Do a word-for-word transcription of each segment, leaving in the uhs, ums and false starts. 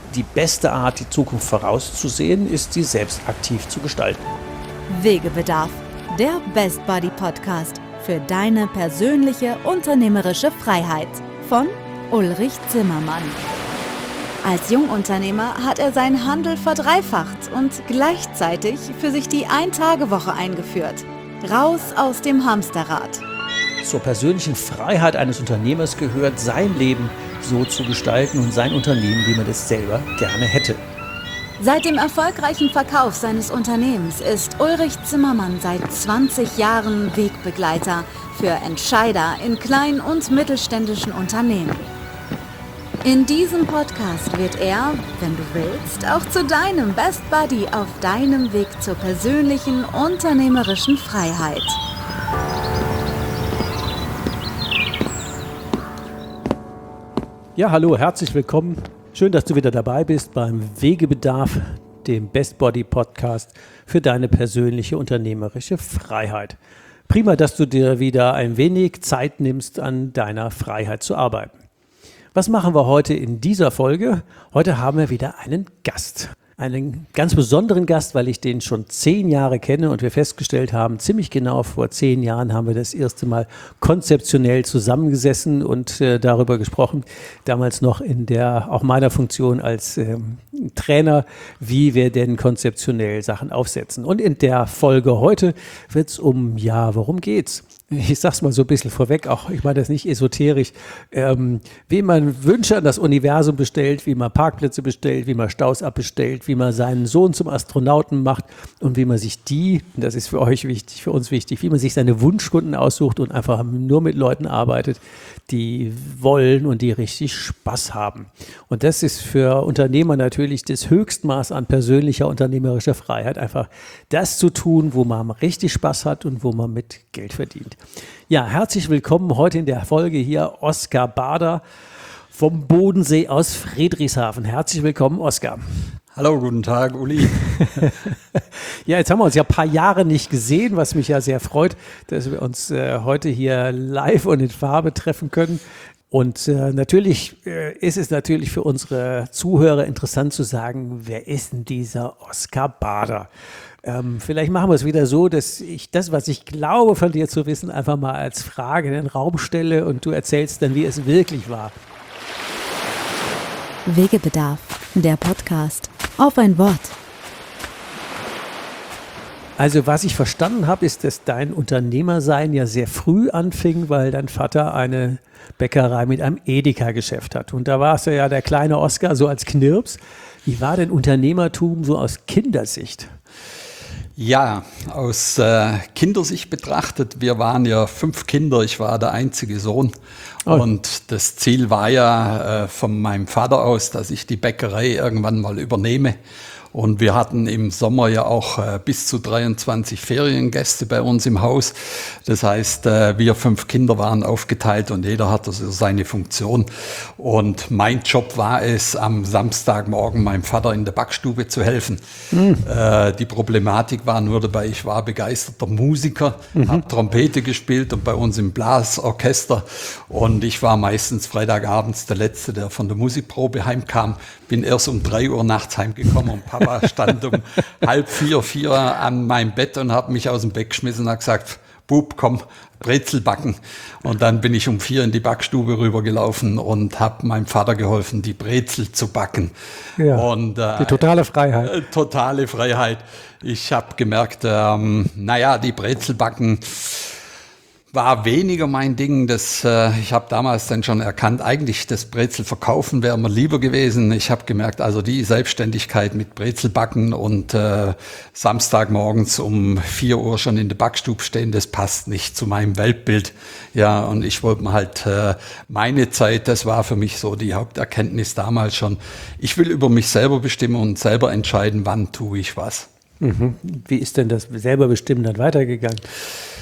die beste Art, die Zukunft vorauszusehen, ist, sie selbst aktiv zu gestalten. Wegebedarf, der Best Buddy Podcast für deine persönliche unternehmerische Freiheit von Ulrich Zimmermann. Als Jungunternehmer hat er seinen Handel verdreifacht und gleichzeitig für sich die Ein-Tage-Woche eingeführt. Raus aus dem Hamsterrad. Zur persönlichen Freiheit eines Unternehmers gehört, sein Leben so zu gestalten und sein Unternehmen, wie man es selber gerne hätte. Seit dem erfolgreichen Verkauf seines Unternehmens ist Ulrich Zimmermann seit zwanzig Jahren Wegbegleiter für Entscheider in kleinen und mittelständischen Unternehmen. In diesem Podcast wird er, wenn du willst, auch zu deinem Best Buddy auf deinem Weg zur persönlichen unternehmerischen Freiheit. Ja, hallo, herzlich willkommen. Schön, dass du wieder dabei bist beim Wegebedarf, dem Best Buddy Podcast für deine persönliche unternehmerische Freiheit. Prima, dass du dir wieder ein wenig Zeit nimmst, an deiner Freiheit zu arbeiten. Was machen wir heute in dieser Folge? Heute haben wir wieder einen Gast. Einen ganz besonderen Gast, weil ich den schon zehn Jahre kenne und wir festgestellt haben, ziemlich genau vor zehn Jahren haben wir das erste Mal konzeptionell zusammengesessen und äh, darüber gesprochen, damals noch in der, auch meiner Funktion als ähm, Trainer, wie wir denn konzeptionell Sachen aufsetzen. Und in der Folge heute wird es um, ja, worum geht's? Ich sag's mal so ein bisschen vorweg, auch ich meine das nicht esoterisch, ähm, wie man Wünsche an das Universum bestellt, wie man Parkplätze bestellt, wie man Staus abbestellt, wie man seinen Sohn zum Astronauten macht und wie man sich die, das ist für euch wichtig, für uns wichtig, wie man sich seine Wunschkunden aussucht und einfach nur mit Leuten arbeitet, die wollen und die richtig Spaß haben. Und das ist für Unternehmer natürlich das Höchstmaß an persönlicher unternehmerischer Freiheit, einfach das zu tun, wo man richtig Spaß hat und wo man mit Geld verdient. Ja, herzlich willkommen heute in der Folge hier Oskar Bader vom Bodensee aus Friedrichshafen. Herzlich willkommen, Oskar. Hallo, guten Tag, Uli. Ja, jetzt haben wir uns ja ein paar Jahre nicht gesehen, was mich ja sehr freut, dass wir uns äh, heute hier live und in Farbe treffen können. Und äh, natürlich äh, ist es natürlich für unsere Zuhörer interessant zu sagen, wer ist denn dieser Oskar Bader? Ähm, vielleicht machen wir es wieder so, dass ich das, was ich glaube von dir zu wissen, einfach mal als Frage in den Raum stelle und du erzählst dann, wie es wirklich war. Wegebedarf, der Podcast. Auf ein Wort. Also was ich verstanden habe, ist, dass dein Unternehmersein ja sehr früh anfing, weil dein Vater eine Bäckerei mit einem Edeka-Geschäft hat. Und da warst du ja der kleine Oskar so als Knirps. Wie war denn Unternehmertum so aus Kindersicht? Ja, aus äh, Kindersicht betrachtet, wir waren ja fünf Kinder, ich war der einzige Sohn. Oh. Und das Ziel war ja äh, von meinem Vater aus, dass ich die Bäckerei irgendwann mal übernehme. Und wir hatten im Sommer ja auch äh, bis zu dreiundzwanzig Feriengäste bei uns im Haus. Das heißt, äh, wir fünf Kinder waren aufgeteilt und jeder hatte so seine Funktion. Und mein Job war es, am Samstagmorgen meinem Vater in der Backstube zu helfen. Mhm. Äh, die Problematik war nur dabei, ich war begeisterter Musiker, mhm. habe Trompete gespielt und bei uns im Blasorchester. Und ich war meistens Freitagabends der Letzte, der von der Musikprobe heimkam. Bin erst um drei Uhr nachts heimgekommen und Papa stand um halb vier, vier an meinem Bett und hat mich aus dem Bett geschmissen und hat gesagt, Bub, komm, Brezel backen. Und dann bin ich um vier in die Backstube rübergelaufen und habe meinem Vater geholfen, die Brezel zu backen. Ja, und, äh, die totale Freiheit. Äh, totale Freiheit. Ich habe gemerkt, ähm, naja, die Brezel backen war weniger mein Ding. Das, äh, ich habe damals dann schon erkannt, eigentlich das Brezel verkaufen wäre mir lieber gewesen. Ich habe gemerkt, also die Selbstständigkeit mit Brezel backen und äh, Samstagmorgens um vier Uhr schon in der Backstube stehen, das passt nicht zu meinem Weltbild. Ja, und ich wollte mir halt äh, meine Zeit, das war für mich so die Haupterkenntnis damals schon. Ich will über mich selber bestimmen und selber entscheiden, wann tue ich was. Mhm. Wie ist denn das selber bestimmen dann weitergegangen?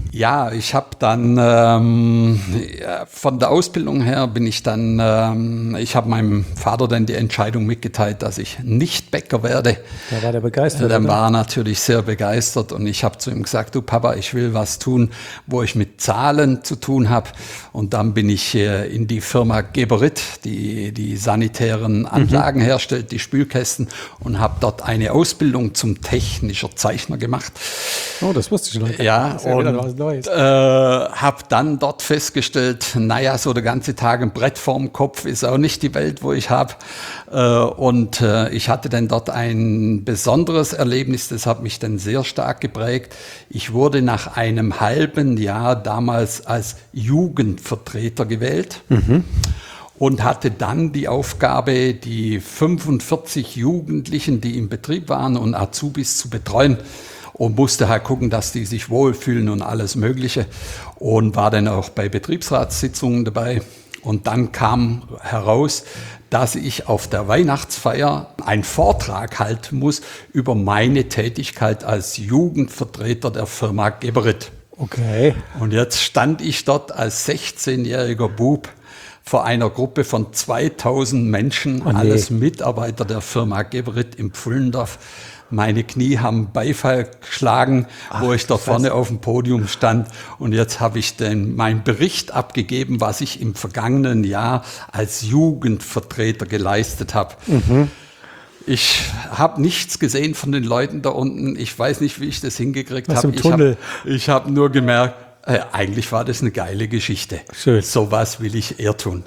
Ja, ich habe dann ähm, ja, von der Ausbildung her bin ich dann, ähm, ich habe meinem Vater dann die Entscheidung mitgeteilt, dass ich nicht Bäcker werde. Da war der begeistert. Dann oder? war er natürlich sehr begeistert und ich habe zu ihm gesagt, du Papa, ich will was tun, wo ich mit Zahlen zu tun habe. Und dann bin ich äh, in die Firma Geberit, die die sanitären Anlagen mhm. herstellt, die Spülkästen, und habe dort eine Ausbildung zum technischer Zeichner gemacht. Oh, das wusste ich noch. Ja, das ist ja und wieder was Neues. Äh, habe dann dort festgestellt, naja, so der ganze Tag ein Brett vorm Kopf ist auch nicht die Welt, wo ich habe. Äh, und äh, ich hatte dann dort ein besonderes Erlebnis, das hat mich dann sehr stark geprägt. Ich wurde nach einem halben Jahr damals als Jugendvertreter gewählt. Mhm. Und hatte dann die Aufgabe, die fünfundvierzig Jugendlichen, die im Betrieb waren und Azubis zu betreuen. Und musste halt gucken, dass die sich wohlfühlen und alles Mögliche. Und war dann auch bei Betriebsratssitzungen dabei. Und dann kam heraus, dass ich auf der Weihnachtsfeier einen Vortrag halten muss über meine Tätigkeit als Jugendvertreter der Firma Geberit. Okay. Und jetzt stand ich dort als sechzehnjähriger Bub vor einer Gruppe von zweitausend Menschen, oh nee. alles Mitarbeiter der Firma Geberit im Pfullendorf. Meine Knie haben Beifall geschlagen, Ach, wo ich da vorne auf dem Podium stand. Und jetzt habe ich den, meinen Bericht abgegeben, was ich im vergangenen Jahr als Jugendvertreter geleistet habe. Mhm. Ich habe nichts gesehen von den Leuten da unten. Ich weiß nicht, wie ich das hingekriegt habe. Ich habe hab nur gemerkt, äh, eigentlich war das eine geile Geschichte. Schön. Sowas will ich eher tun.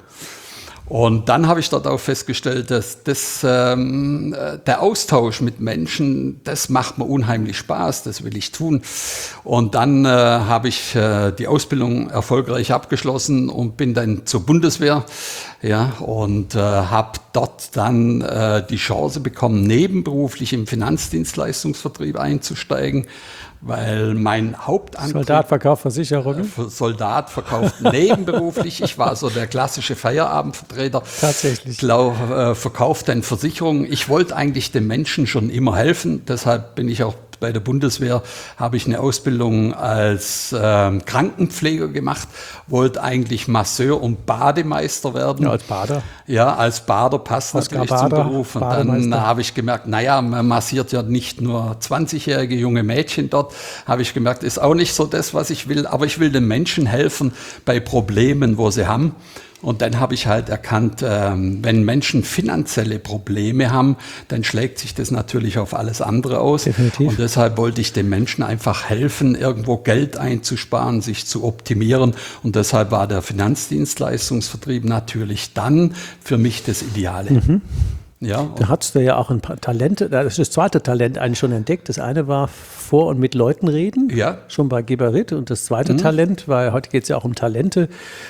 Und dann habe ich dort auch festgestellt, dass das, ähm, der Austausch mit Menschen, das macht mir unheimlich Spaß, das will ich tun. Und dann äh, habe ich äh, die Ausbildung erfolgreich abgeschlossen und bin dann zur Bundeswehr, ja, und äh, habe dort dann äh, die Chance bekommen, nebenberuflich im Finanzdienstleistungsvertrieb einzusteigen. Weil mein Hauptantrieb... Soldat verkauft Versicherungen? Äh, Soldat verkauft nebenberuflich. Ich war so der klassische Feierabendvertreter. Tatsächlich. Glaub, äh, verkauft dann Versicherungen. Ich wollte eigentlich den Menschen schon immer helfen. Deshalb bin ich auch bei der Bundeswehr, habe ich eine Ausbildung als äh, Krankenpfleger gemacht. Wollte eigentlich Masseur und Bademeister werden. Ja, als Bader? Ja, als Bader passt Oscar natürlich Bader, zum Beruf. Und dann habe ich gemerkt, naja, man massiert ja nicht nur zwanzigjährige junge Mädchen dort. Habe ich gemerkt, ist auch nicht so das, was ich will. Aber ich will den Menschen helfen bei Problemen, wo sie haben. Und dann habe ich halt erkannt, ähm, wenn Menschen finanzielle Probleme haben, dann schlägt sich das natürlich auf alles andere aus. Definitiv. Und deshalb wollte ich den Menschen einfach helfen, irgendwo Geld einzusparen, sich zu optimieren. Und deshalb war der Finanzdienstleistungsvertrieb natürlich dann für mich das Ideale. Mhm. Ja, da hattest du ja auch ein paar Talente, das ist das zweite Talent eigentlich schon entdeckt. Das eine war vor und mit Leuten reden, ja. schon bei Geberit. Und das zweite mhm. Talent, weil heute geht es ja auch um Talente,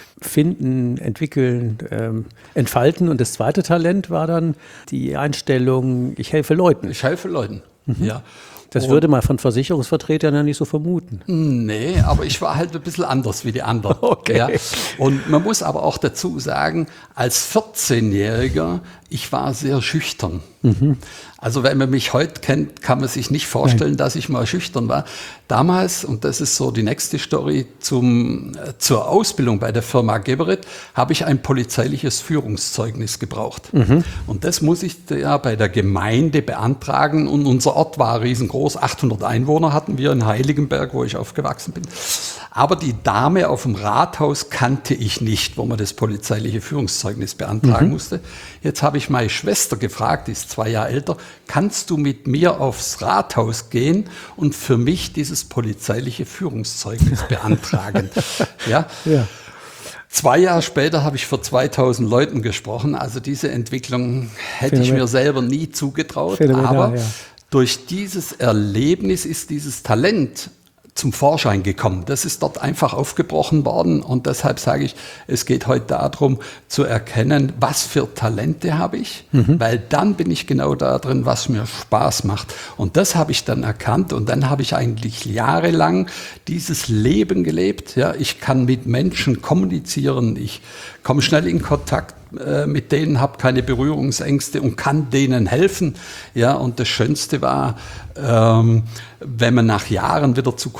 finden, entwickeln, ähm, entfalten. Und das zweite Talent war dann die Einstellung, ich helfe Leuten. Ich helfe Leuten, mhm. ja. Das würde man von Versicherungsvertretern ja nicht so vermuten. Nee, aber ich war halt ein bisschen anders wie die anderen. Okay. Ja. Und man muss aber auch dazu sagen, als vierzehnjähriger, ich war sehr schüchtern. Mhm. Also wenn man mich heute kennt, kann man sich nicht vorstellen, Nein. dass ich mal schüchtern war. Damals, und das ist so die nächste Story, zum, äh, zur Ausbildung bei der Firma Geberit, habe ich ein polizeiliches Führungszeugnis gebraucht. Mhm. Und das muss ich ja bei der Gemeinde beantragen. Und unser Ort war riesengroß, achthundert Einwohner hatten wir in Heiligenberg, wo ich aufgewachsen bin. Aber die Dame auf dem Rathaus kannte ich nicht, wo man das polizeiliche Führungszeugnis beantragen mhm. musste. Jetzt habe ich meine Schwester gefragt, die ist zwei Jahre älter, kannst du mit mir aufs Rathaus gehen und für mich dieses polizeiliche Führungszeugnis beantragen? ja. ja. Zwei Jahre später habe ich vor zweitausend Leuten gesprochen. Also diese Entwicklung hätte Phänomen. ich mir selber nie zugetraut. Phänomenal, aber ja. durch dieses Erlebnis ist dieses Talent zum Vorschein gekommen. Das ist dort einfach aufgebrochen worden und deshalb sage ich, es geht heute darum zu erkennen, was für Talente habe ich, mhm. weil dann bin ich genau da drin, was mir Spaß macht. Und das habe ich dann erkannt und dann habe ich eigentlich jahrelang dieses Leben gelebt. Ja, ich kann mit Menschen kommunizieren, ich komme schnell in Kontakt äh, mit denen, habe keine Berührungsängste und kann denen helfen. Ja, und das Schönste war, ähm, wenn man nach Jahren wieder zu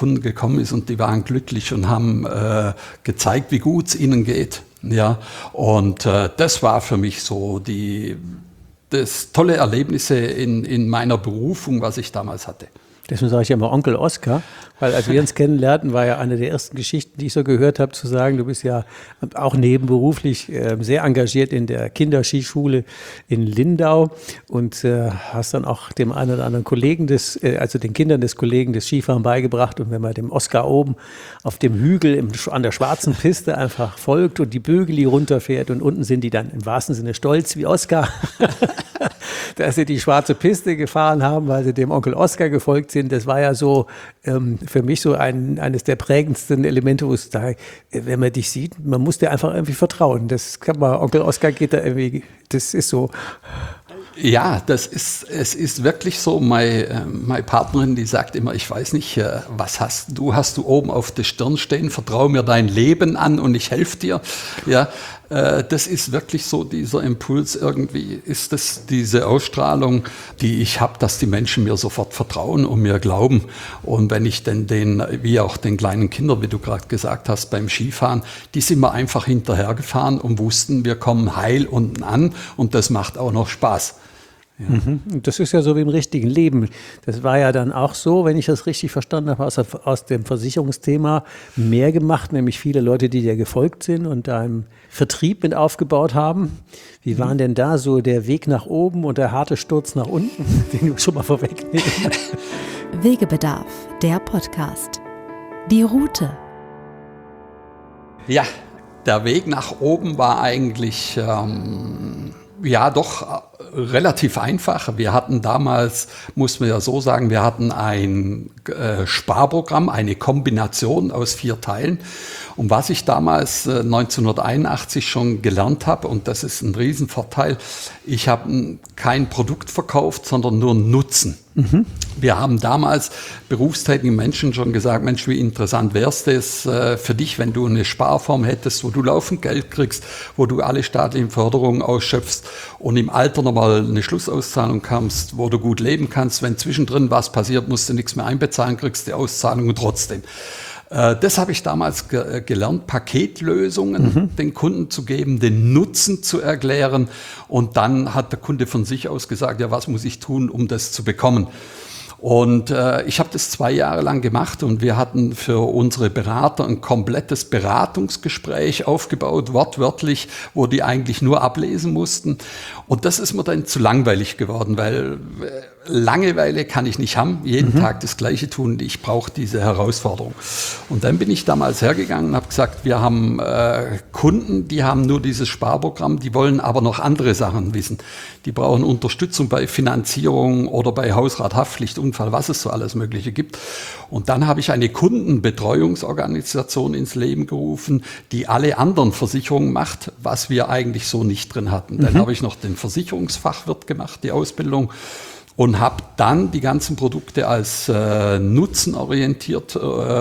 Kunden gekommen ist und die waren glücklich und haben äh, gezeigt, wie gut es ihnen geht. Ja, und äh, das war für mich so die, das tolle Erlebnisse in, in meiner Berufung, was ich damals hatte. Deswegen sage ich ja immer Onkel Oskar, weil als wir uns kennenlernten, war ja eine der ersten Geschichten, die ich so gehört habe, zu sagen, du bist ja auch nebenberuflich äh, sehr engagiert in der Kinderskischule in Lindau und äh, hast dann auch dem einen oder anderen Kollegen, des, äh, also den Kindern des Kollegen des Skifahren beigebracht. Und wenn man dem Oskar oben auf dem Hügel im, an der schwarzen Piste einfach folgt und die Bögeli runterfährt und unten sind die dann im wahrsten Sinne stolz wie Oskar, dass sie die schwarze Piste gefahren haben, weil sie dem Onkel Oskar gefolgt sind. Das war ja so ähm, für mich so ein, eines der prägendsten Elemente, wo es da, wenn man dich sieht, man muss dir einfach irgendwie vertrauen. Das kann man, Onkel Oskar geht da irgendwie, das ist so. Ja, das ist, es ist wirklich so. Meine, meine Partnerin, die sagt immer, ich weiß nicht, was hast du, hast du oben auf der Stirn stehen, vertraue mir dein Leben an und ich helfe dir. Ja, das ist wirklich so, dieser Impuls irgendwie, ist das diese Ausstrahlung, die ich habe, dass die Menschen mir sofort vertrauen und mir glauben. Und wenn ich denn den, wie auch den kleinen Kindern, wie du gerade gesagt hast, beim Skifahren, die sind mir einfach hinterhergefahren und wussten, wir kommen heil unten an und das macht auch noch Spaß. Ja. Mhm. Das ist ja so wie im richtigen Leben. Das war ja dann auch so, wenn ich das richtig verstanden habe, aus, aus dem Versicherungsthema mehr gemacht, nämlich viele Leute, die dir gefolgt sind und da einen Vertrieb mit aufgebaut haben. Wie waren denn da so der Weg nach oben und der harte Sturz nach unten, den du schon mal vorwegnimmst? Wegebedarf, der Podcast. Die Route. Ja, der Weg nach oben war eigentlich ähm, ja doch relativ einfach. Wir hatten damals, muss man ja so sagen, wir hatten ein äh, Sparprogramm, eine Kombination aus vier Teilen. Und was ich damals äh, neunzehnhunderteinundachtzig schon gelernt habe, und das ist ein Riesenvorteil, ich habe kein Produkt verkauft, sondern nur Nutzen. Mhm. Wir haben damals berufstätigen Menschen schon gesagt, Mensch, wie interessant wäre es das äh, für dich, wenn du eine Sparform hättest, wo du laufend Geld kriegst, wo du alle staatlichen Förderungen ausschöpfst und im Alter nochmal eine Schlussauszahlung kannst, wo du gut leben kannst. Wenn zwischendrin was passiert, musst du nichts mehr einbezahlen, kriegst die Auszahlung trotzdem. Das habe ich damals ge- gelernt, Paketlösungen mhm. den Kunden zu geben, den Nutzen zu erklären. Und dann hat der Kunde von sich aus gesagt, ja, was muss ich tun, um das zu bekommen? Und äh, ich habe das zwei Jahre lang gemacht und wir hatten für unsere Berater ein komplettes Beratungsgespräch aufgebaut, wortwörtlich, wo die eigentlich nur ablesen mussten. Und das ist mir dann zu langweilig geworden, weil äh, Langeweile kann ich nicht haben, jeden mhm. Tag das Gleiche tun, ich brauche diese Herausforderung. Und dann bin ich damals hergegangen und habe gesagt, wir haben äh, Kunden, die haben nur dieses Sparprogramm, die wollen aber noch andere Sachen wissen. Die brauchen Unterstützung bei Finanzierung oder bei Hausrat, Haftpflicht, Unfall, was es so alles Mögliche gibt. Und dann habe ich eine Kundenbetreuungsorganisation ins Leben gerufen, die alle anderen Versicherungen macht, was wir eigentlich so nicht drin hatten. Mhm. Dann habe ich noch den Versicherungsfachwirt gemacht, die Ausbildung. Und habe dann die ganzen Produkte als äh, nutzenorientiert äh,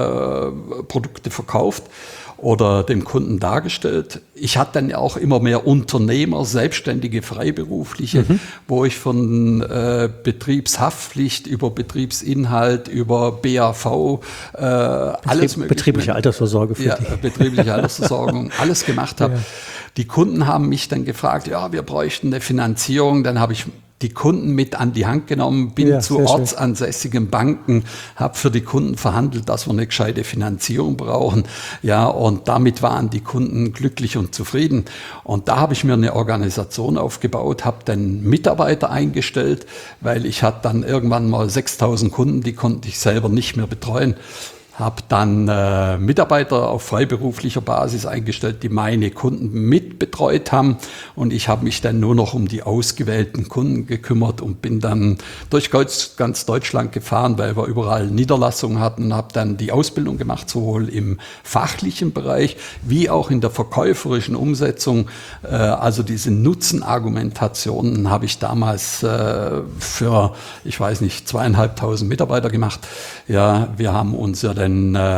Produkte verkauft oder dem Kunden dargestellt. Ich hatte dann auch immer mehr Unternehmer, Selbstständige, Freiberufliche, mhm. wo ich von äh, Betriebshaftpflicht über Betriebsinhalt, über B A V, äh, Betrieb, alles mögliche. Betriebliche Altersvorsorge für ja, die. Betriebliche Altersversorgung, alles gemacht habe. Ja. Die Kunden haben mich dann gefragt, ja, wir bräuchten eine Finanzierung. Dann habe ich die Kunden mit an die Hand genommen, bin ja, zu ortsansässigen Banken, habe für die Kunden verhandelt, dass wir eine gescheite Finanzierung brauchen. Ja, und damit waren die Kunden glücklich und zufrieden. Und da habe ich mir eine Organisation aufgebaut, habe dann Mitarbeiter eingestellt, weil ich hatte dann irgendwann mal sechstausend Kunden, die konnte ich selber nicht mehr betreuen. Habe dann äh, Mitarbeiter auf freiberuflicher Basis eingestellt, die meine Kunden mitbetreut haben. Und ich habe mich dann nur noch um die ausgewählten Kunden gekümmert und bin dann durch ganz Deutschland gefahren, weil wir überall Niederlassungen hatten und habe dann die Ausbildung gemacht, sowohl im fachlichen Bereich wie auch in der verkäuferischen Umsetzung. Äh, also diese Nutzenargumentationen habe ich damals äh, für, ich weiß nicht, zweieinhalbtausend Mitarbeiter gemacht. Ja, wir haben uns ja dann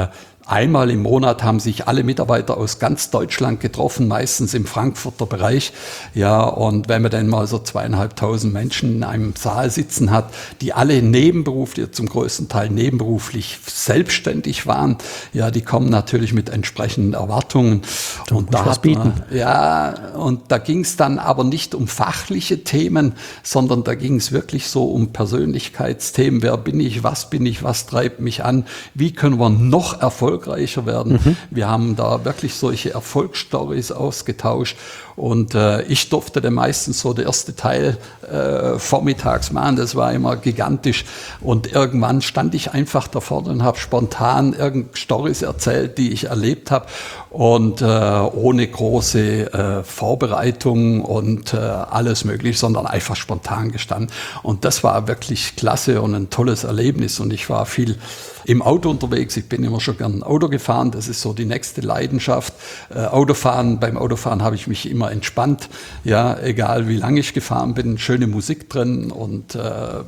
Einmal im Monat haben sich alle Mitarbeiter aus ganz Deutschland getroffen, meistens im Frankfurter Bereich. Ja, und wenn man dann mal so zweieinhalbtausend Menschen in einem Saal sitzen hat, die alle nebenberuflich, zum größten Teil nebenberuflich selbstständig waren, ja, die kommen natürlich mit entsprechenden Erwartungen. Du und da was bieten. Man, ja, und da ging es dann aber nicht um fachliche Themen, sondern da ging es wirklich so um Persönlichkeitsthemen. Wer bin ich? Was bin ich? Was treibt mich an? Wie können wir noch erfolgreicher erfolgreicher werden. Mhm. Wir haben da wirklich solche Erfolgsstories ausgetauscht und äh, ich durfte dann meistens so der erste Teil äh, vormittags machen. Das war immer gigantisch und irgendwann stand ich einfach da vorne und habe spontan irgend Stories erzählt, die ich erlebt habe und äh, ohne große äh, Vorbereitung und äh, alles mögliche, sondern einfach spontan gestanden. Und das war wirklich klasse und ein tolles Erlebnis und ich war viel im Auto unterwegs. Ich bin immer schon gern Auto gefahren. Das ist so die nächste Leidenschaft. Äh, Autofahren, beim Autofahren habe ich mich immer entspannt. Ja, egal wie lange ich gefahren bin, schöne Musik drin und äh,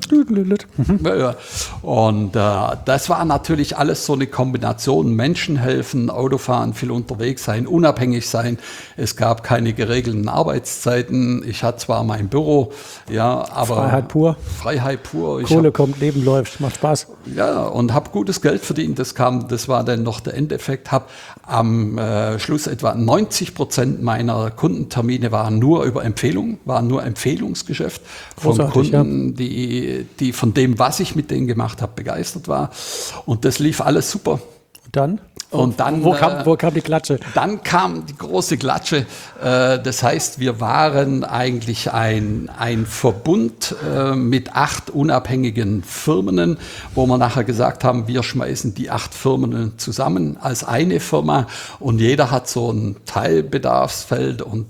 ja, und äh, das war natürlich alles so eine Kombination. Menschen helfen, Autofahren, viel unterwegs sein, unabhängig sein. Es gab keine geregelten Arbeitszeiten. Ich hatte zwar mein Büro, ja, aber Freiheit pur. Freiheit pur. Ich Kohle hab, kommt, Leben läuft, macht Spaß. Ja, und habe gutes Geld verdient. Das kam, das war dann noch der Endeffekt. Habe am äh, Schluss etwa neunzig Prozent meiner Kundentermine waren nur über Empfehlungen, waren nur Empfehlungsgeschäft von Großartig, Kunden, ja. die, die von dem, was ich mit denen gemacht habe, begeistert war. Und das lief alles super. Und dann? Und dann, wo, kam, wo kam die Klatsche? Dann kam die große Klatsche. Das heißt, wir waren eigentlich ein, ein Verbund mit acht unabhängigen Firmen, wo wir nachher gesagt haben, wir schmeißen die acht Firmen zusammen als eine Firma und jeder hat so ein Teilbedarfsfeld und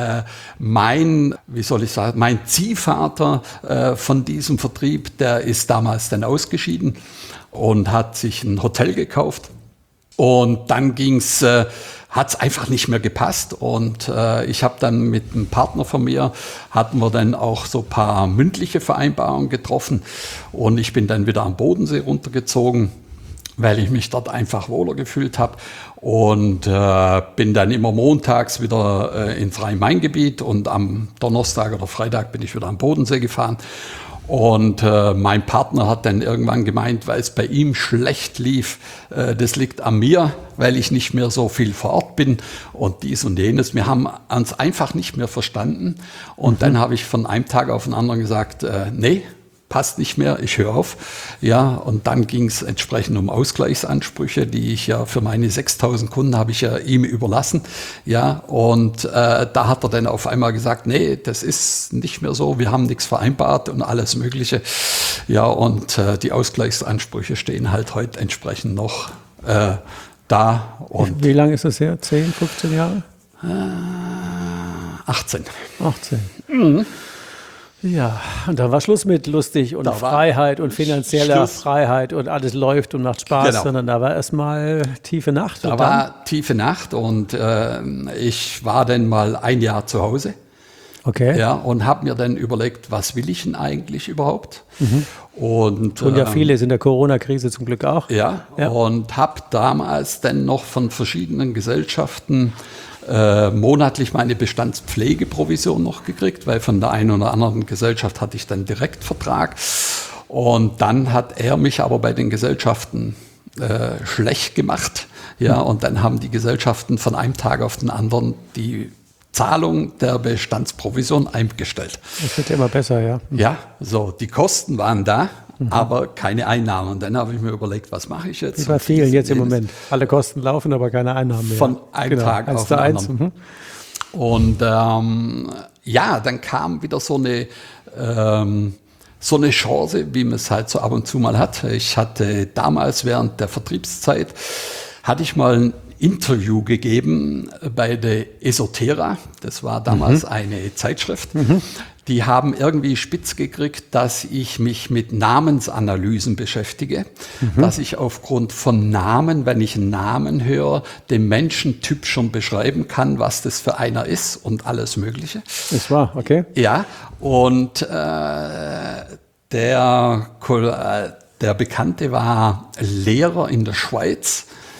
mein, wie soll ich sagen, mein Ziehvater von diesem Vertrieb, der ist damals dann ausgeschieden und hat sich ein Hotel gekauft. Und dann ging's, äh, hat es einfach nicht mehr gepasst und äh, ich habe dann mit einem Partner von mir, hatten wir dann auch so ein paar mündliche Vereinbarungen getroffen und ich bin dann wieder am Bodensee runtergezogen, weil ich mich dort einfach wohler gefühlt habe und äh, bin dann immer montags wieder äh, ins Rhein-Main-Gebiet und am Donnerstag oder Freitag bin ich wieder am Bodensee gefahren. Und äh, mein Partner hat dann irgendwann gemeint, weil es bei ihm schlecht lief, äh, das liegt an mir, weil ich nicht mehr so viel vor Ort bin und dies und jenes. Wir haben uns einfach nicht mehr verstanden. Und mhm. dann habe ich von einem Tag auf den anderen gesagt, äh, nee, passt nicht mehr, ich höre auf. Ja, und dann ging es entsprechend um Ausgleichsansprüche, die ich ja für meine sechstausend Kunden habe ich ja ihm überlassen. Ja, und äh, da hat er dann auf einmal gesagt, nee, das ist nicht mehr so, wir haben nichts vereinbart und alles Mögliche. Ja, und äh, die Ausgleichsansprüche stehen halt heute entsprechend noch äh, da. Und wie lange ist das her? zehn, fünfzehn Jahre? Äh, achtzehn. achtzehn. Mhm. Ja, und dann war Schluss mit lustig und Freiheit und finanzieller Schluss. Freiheit und alles läuft und macht Spaß, genau. Sondern da war erstmal tiefe Nacht. Da war tiefe Nacht und äh, ich war dann mal ein Jahr zu Hause. Okay. Ja, und habe mir dann überlegt, was will ich denn eigentlich überhaupt? Mhm. Und, und ja, viele sind in der Corona-Krise zum Glück auch. Ja, ja. Und habe damals dann noch von verschiedenen Gesellschaften Äh, monatlich meine Bestandspflegeprovision noch gekriegt, weil von der einen oder anderen Gesellschaft hatte ich dann Direktvertrag. Und dann hat er mich aber bei den Gesellschaften äh, schlecht gemacht. Ja, mhm. Und dann haben die Gesellschaften von einem Tag auf den anderen die Zahlung der Bestandsprovision eingestellt. Das wird ja immer besser, ja. Mhm. Ja, so, die Kosten waren da. Mhm. Aber keine Einnahmen. Und dann habe ich mir überlegt, was mache ich jetzt? Wie bei vielen jetzt im Moment. Alle Kosten laufen, aber keine Einnahmen mehr. Von einem genau. Tag auf den anderen. Mhm. Und ähm, ja, dann kam wieder so eine, ähm, so eine Chance, wie man es halt so ab und zu mal hat. Ich hatte damals während der Vertriebszeit, hatte ich mal ein Interview gegeben bei der Esoterra. Das war damals mhm. eine Zeitschrift. Mhm. Die haben irgendwie spitz gekriegt, dass ich mich mit Namensanalysen beschäftige, mhm. dass ich aufgrund von Namen, wenn ich einen Namen höre, den Menschentyp schon beschreiben kann, was das für einer ist und alles Mögliche. Ist wahr, okay. Ja, und äh, der, der Bekannte war Lehrer in der Schweiz.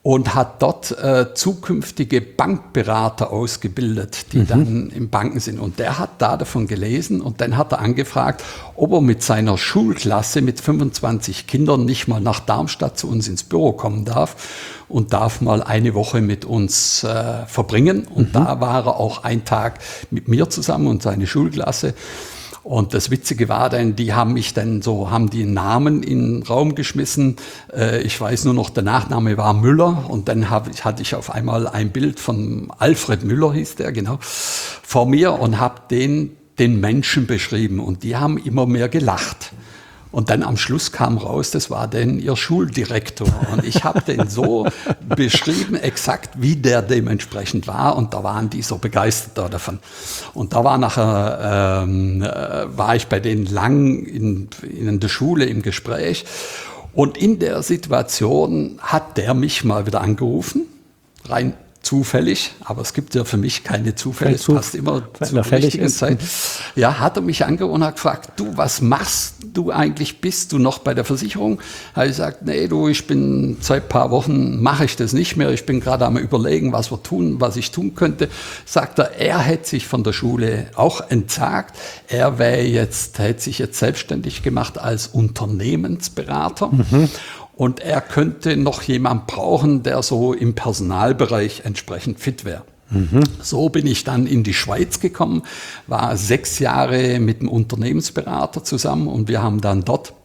und hat dort äh, zukünftige Bankberater ausgebildet, die mhm. dann in Banken sind. Und der hat da davon gelesen und dann hat er angefragt, ob er mit seiner Schulklasse mit fünfundzwanzig Kindern nicht mal nach Darmstadt zu uns ins Büro kommen darf und darf mal eine Woche mit uns äh, verbringen. Und mhm. da war er auch einen Tag mit mir zusammen und seine Schulklasse. Und das Witzige war dann, die haben mich dann so, haben die Namen in den Raum geschmissen. Äh, ich weiß nur noch, der Nachname war Müller. Und dann hab ich, hatte ich auf einmal ein Bild von Alfred Müller, hieß der, genau, vor mir und habe den, den Menschen beschrieben. Und die haben immer mehr gelacht. Und dann am Schluss kam raus, das war denn ihr Schuldirektor. Und ich habe den so beschrieben, exakt wie der dementsprechend war. Und da waren die so begeistert davon. Und da war nachher, ähm, äh, war ich bei denen lang in, in der Schule im Gespräch. Und in der Situation hat der mich mal wieder angerufen, rein zufällig, aber es gibt ja für mich keine Zufälle, es passt immer zur richtigen Zeit. Ja, hat er mich angerufen und hat gefragt, du, was machst du eigentlich, bist du noch bei der Versicherung? Habe ich gesagt, nee, du, ich bin seit ein paar Wochen, mache ich das nicht mehr, ich bin gerade am Überlegen, was wir tun, was ich tun könnte. Sagt er, er hätte sich von der Schule auch entsagt, er wäre jetzt, hätte sich jetzt selbstständig gemacht als Unternehmensberater. Mhm. Und er könnte noch jemand brauchen, der so im Personalbereich entsprechend fit wäre. Mhm. So bin ich dann in die Schweiz gekommen, war sechs Jahre mit einem Unternehmensberater zusammen und wir haben dann dort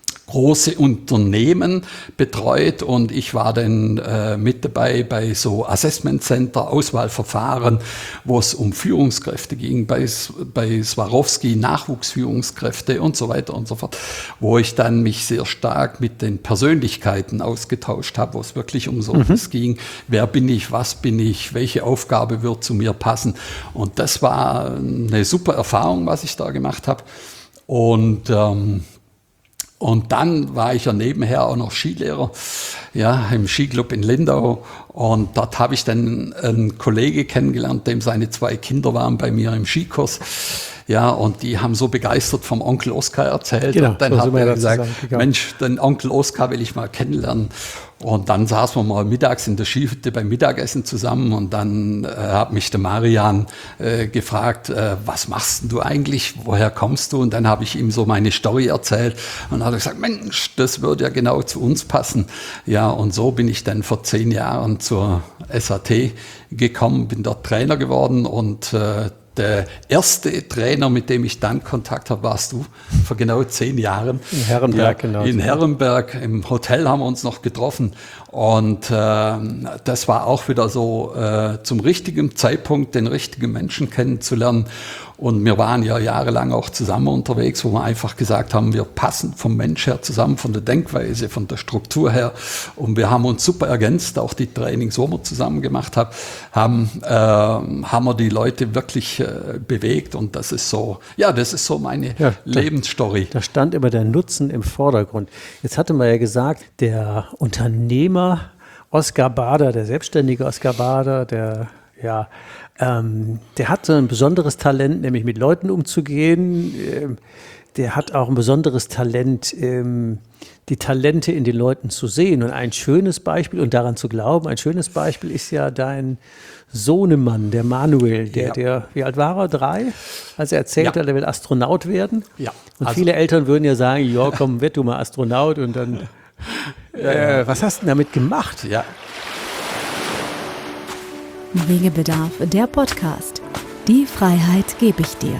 große Unternehmen betreut und ich war dann äh, mit dabei bei so Assessment Center, Auswahlverfahren, wo es um Führungskräfte ging, bei, bei Swarovski Nachwuchsführungskräfte und so weiter und so fort, wo ich dann mich sehr stark mit den Persönlichkeiten ausgetauscht habe, wo es wirklich um so mhm. was ging, wer bin ich, was bin ich, welche Aufgabe wird zu mir passen und das war eine super Erfahrung, was ich da gemacht habe und ähm, Und dann war ich ja nebenher auch noch Skilehrer, ja, im Skiclub in Lindau. Und dort habe ich dann einen Kollege kennengelernt, dem seine zwei Kinder waren bei mir im Skikurs. Ja, und die haben so begeistert vom Onkel Oskar erzählt. Genau, und dann hat er gesagt, Mensch, den Onkel Oskar will ich mal kennenlernen. Und dann saßen wir mal mittags in der Skihütte beim Mittagessen zusammen und dann äh, hat mich der Marian äh, gefragt, äh, was machst denn du eigentlich, woher kommst du? Und dann habe ich ihm so meine Story erzählt und dann hat er gesagt, Mensch, das würde ja genau zu uns passen. Ja, und so bin ich dann vor zehn Jahren zur S A T gekommen, bin dort Trainer geworden und äh, der erste Trainer, mit dem ich dann Kontakt habe, warst du vor genau zehn Jahren. In Herrenberg, ja, genau. In Herrenberg, im Hotel haben wir uns noch getroffen. Und äh, das war auch wieder so äh, zum richtigen Zeitpunkt, den richtigen Menschen kennenzulernen. Und wir waren ja jahrelang auch zusammen unterwegs, wo wir einfach gesagt haben, wir passen vom Mensch her zusammen, von der Denkweise, von der Struktur her. Und wir haben uns super ergänzt, auch die Trainings, wo wir zusammen gemacht haben, haben, äh, haben wir die Leute wirklich äh, bewegt. Und das ist so, ja, das ist so meine ja, Lebensstory. Da, da stand immer der Nutzen im Vordergrund. Jetzt hatte man ja gesagt, der Unternehmer Oskar Bader, der selbstständige Oskar Bader, der, ja, Ähm, der hat so ein besonderes Talent, nämlich mit Leuten umzugehen. Ähm, der hat auch ein besonderes Talent, ähm, die Talente in den Leuten zu sehen. Und ein schönes Beispiel und daran zu glauben, ein schönes Beispiel ist ja dein Sohnemann, der Manuel, der, ja. der, wie alt war er? Drei? Als er erzählt ja. hat, er will Astronaut werden. Ja. Und also, viele Eltern würden ja sagen, ja komm, werd du mal Astronaut und dann, äh, was hast du denn damit gemacht? Ja. Wegebedarf, der Podcast. Die Freiheit gebe ich dir.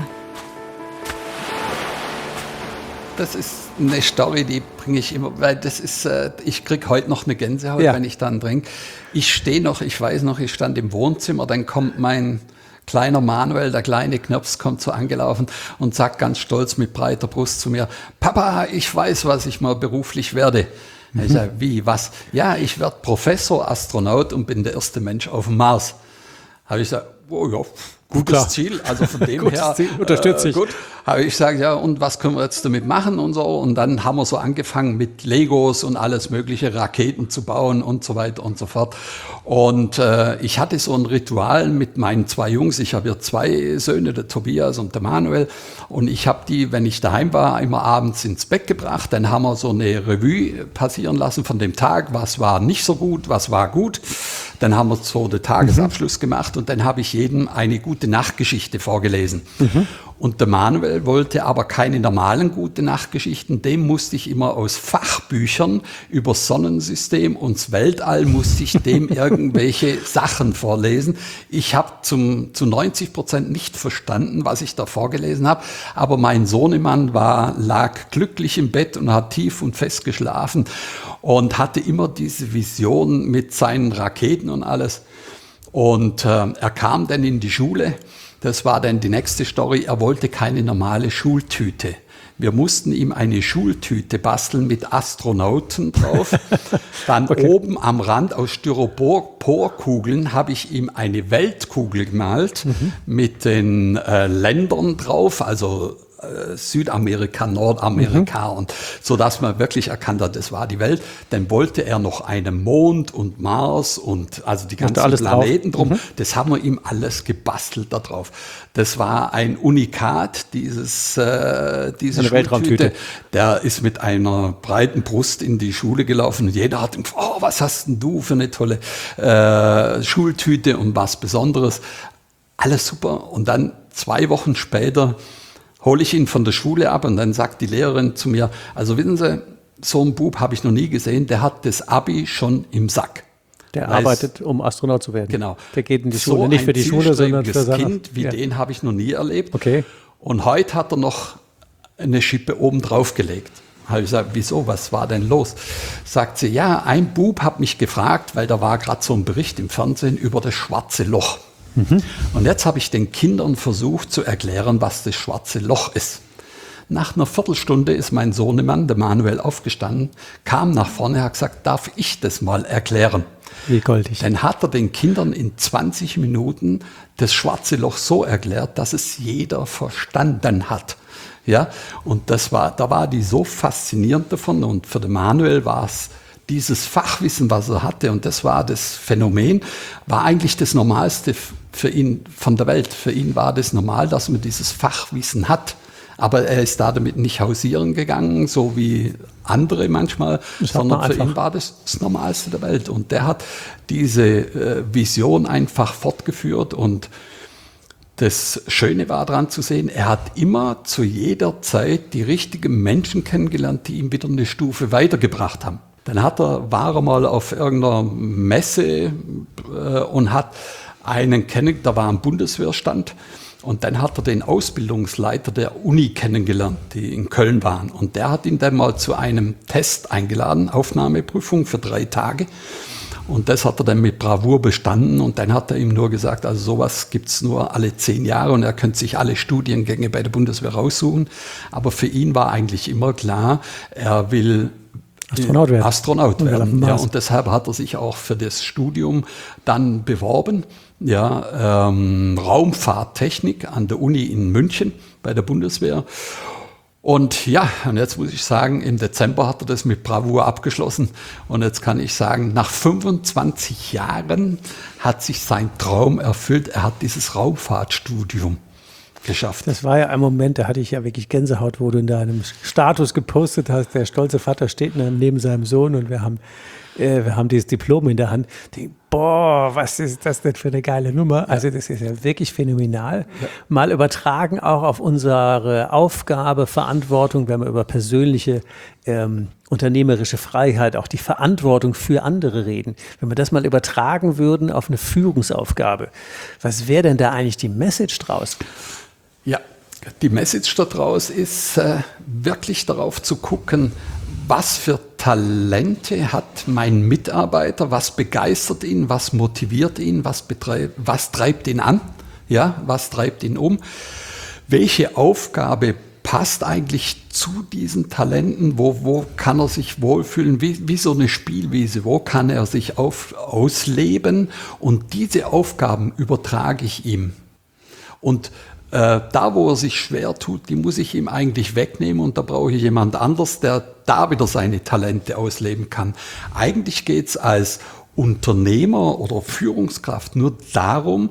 Das ist eine Story, die bringe ich immer, weil das ist, äh, ich kriege heute noch eine Gänsehaut, ja. wenn ich dann trinke. Ich stehe noch, ich weiß noch, ich stand im Wohnzimmer, dann kommt mein kleiner Manuel, der kleine Knirps, kommt so angelaufen und sagt ganz stolz mit breiter Brust zu mir, Papa, ich weiß, was ich mal beruflich werde. Mhm. Ich sage, wie, was? Ja, ich werde Professor, Astronaut und bin der erste Mensch auf dem Mars. Habe ich gesagt, oh ja, gutes Klar. Ziel, also von dem Gutes her Ziel, unterstütze ich. Gut, aber ich sage ja, und was können wir jetzt damit machen und so, und dann haben wir so angefangen mit Legos und alles mögliche, Raketen zu bauen und so weiter und so fort. Und äh, ich hatte so ein Ritual mit meinen zwei Jungs, ich habe ja zwei Söhne, der Tobias und der Manuel, und ich habe die, wenn ich daheim war, immer abends ins Bett gebracht, dann haben wir so eine Revue passieren lassen von dem Tag, was war nicht so gut, was war gut. Dann haben wir so den Tagesabschluss mhm. gemacht und dann habe ich jedem eine gute Nachtgeschichte vorgelesen. Mhm. Und der Manuel wollte aber keine normalen gute Nachtgeschichten, dem musste ich immer aus Fachbüchern über Sonnensystem und das Weltall musste ich dem irgendwelche Sachen vorlesen. Ich habe zum zu neunzig Prozent nicht verstanden, was ich da vorgelesen habe, aber mein Sohnemann war, lag glücklich im Bett und hat tief und fest geschlafen und hatte immer diese Vision mit seinen Raketen und alles. Und äh, er kam dann in die Schule. Das war dann die nächste Story. Er wollte keine normale Schultüte. Wir mussten ihm eine Schultüte basteln mit Astronauten drauf. Dann okay. Oben am Rand aus Styroporkugeln habe ich ihm eine Weltkugel gemalt mhm. mit den äh, Ländern drauf, also Südamerika, Nordamerika mhm. und so, dass man wirklich erkannt hat, das war die Welt. Dann wollte er noch einen Mond und Mars und also die ganzen alles Planeten drauf. drum. Mhm. Das haben wir ihm alles gebastelt da drauf. Das war ein Unikat, dieses äh, diese Eine Weltraumtüte. Der ist mit einer breiten Brust in die Schule gelaufen und jeder hat gesagt, oh, was hast denn du für eine tolle äh, Schultüte und was Besonderes. Alles super. Und dann zwei Wochen später hole ich ihn von der Schule ab und dann sagt die Lehrerin zu mir, also wissen Sie, so einen Bub habe ich noch nie gesehen, der hat das Abi schon im Sack. Der Weiß, arbeitet, um Astronaut zu werden. Genau. Der geht in die Schule, so nicht für die Schule, sondern für seine Kind wie ja. den habe ich noch nie erlebt. Okay. Und heute hat er noch eine Schippe oben drauf gelegt. Habe ich gesagt, wieso, was war denn los? Sagt sie, ja, ein Bub hat mich gefragt, weil da war gerade so ein Bericht im Fernsehen über das schwarze Loch. Mhm. Und jetzt habe ich den Kindern versucht zu erklären, was das schwarze Loch ist. Nach einer Viertelstunde ist mein Sohnemann, der Manuel, aufgestanden, kam nach vorne, hat gesagt, darf ich das mal erklären? Wie goldig. Dann hat er den Kindern in zwanzig Minuten das schwarze Loch so erklärt, dass es jeder verstanden hat. Ja, und das war, da war die so faszinierend davon, und für den Manuel war es dieses Fachwissen, was er hatte, und das war das Phänomen, war eigentlich das Normalste für ihn von der Welt. Für ihn war das normal, dass man dieses Fachwissen hat. Aber er ist da damit nicht hausieren gegangen, so wie andere manchmal, das sondern für ihn war das das Normalste der Welt. Und der hat diese äh, Vision einfach fortgeführt. Und das Schöne war daran zu sehen, er hat immer zu jeder Zeit die richtigen Menschen kennengelernt, die ihm wieder eine Stufe weitergebracht haben. Dann hat er, war er mal auf irgendeiner Messe äh, und hat einen kennengelernt, da war ein Bundeswehrstand. Und dann hat er den Ausbildungsleiter der Uni kennengelernt, die in Köln waren. Und der hat ihn dann mal zu einem Test eingeladen, Aufnahmeprüfung für drei Tage. Und das hat er dann mit Bravour bestanden. Und dann hat er ihm nur gesagt, also sowas gibt's nur alle zehn Jahre und er könnte sich alle Studiengänge bei der Bundeswehr raussuchen. Aber für ihn war eigentlich immer klar, er will Astronaut werden. Astronaut werden. Ja, und deshalb hat er sich auch für das Studium dann beworben. Ja, ähm, Raumfahrttechnik an der Uni in München bei der Bundeswehr. Und ja, und jetzt muss ich sagen, im Dezember hat er das mit Bravour abgeschlossen. Und jetzt kann ich sagen, nach fünfundzwanzig Jahren hat sich sein Traum erfüllt. Er hat dieses Raumfahrtstudium geschafft. Das war ja ein Moment, da hatte ich ja wirklich Gänsehaut, wo du in deinem Status gepostet hast, der stolze Vater steht neben seinem Sohn und wir haben, äh, wir haben dieses Diplom in der Hand. Die, boah, was ist das denn für eine geile Nummer? Also das ist ja wirklich phänomenal. Ja. Mal übertragen auch auf unsere Aufgabe, Verantwortung, wenn wir über persönliche ähm, unternehmerische Freiheit, auch die Verantwortung für andere reden. Wenn wir das mal übertragen würden auf eine Führungsaufgabe, was wäre denn da eigentlich die Message draus? Ja, die Message daraus ist äh, wirklich darauf zu gucken, was für Talente hat mein Mitarbeiter, was begeistert ihn, was motiviert ihn, was, betreib, was treibt ihn an, ja, was treibt ihn um, welche Aufgabe passt eigentlich zu diesen Talenten, wo, wo kann er sich wohlfühlen, wie, wie so eine Spielwiese, wo kann er sich auf, ausleben und diese Aufgaben übertrage ich ihm. Und äh, da, wo er sich schwer tut, die muss ich ihm eigentlich wegnehmen und da brauche ich jemand anders, der da wieder seine Talente ausleben kann. Eigentlich geht es als Unternehmer oder Führungskraft nur darum,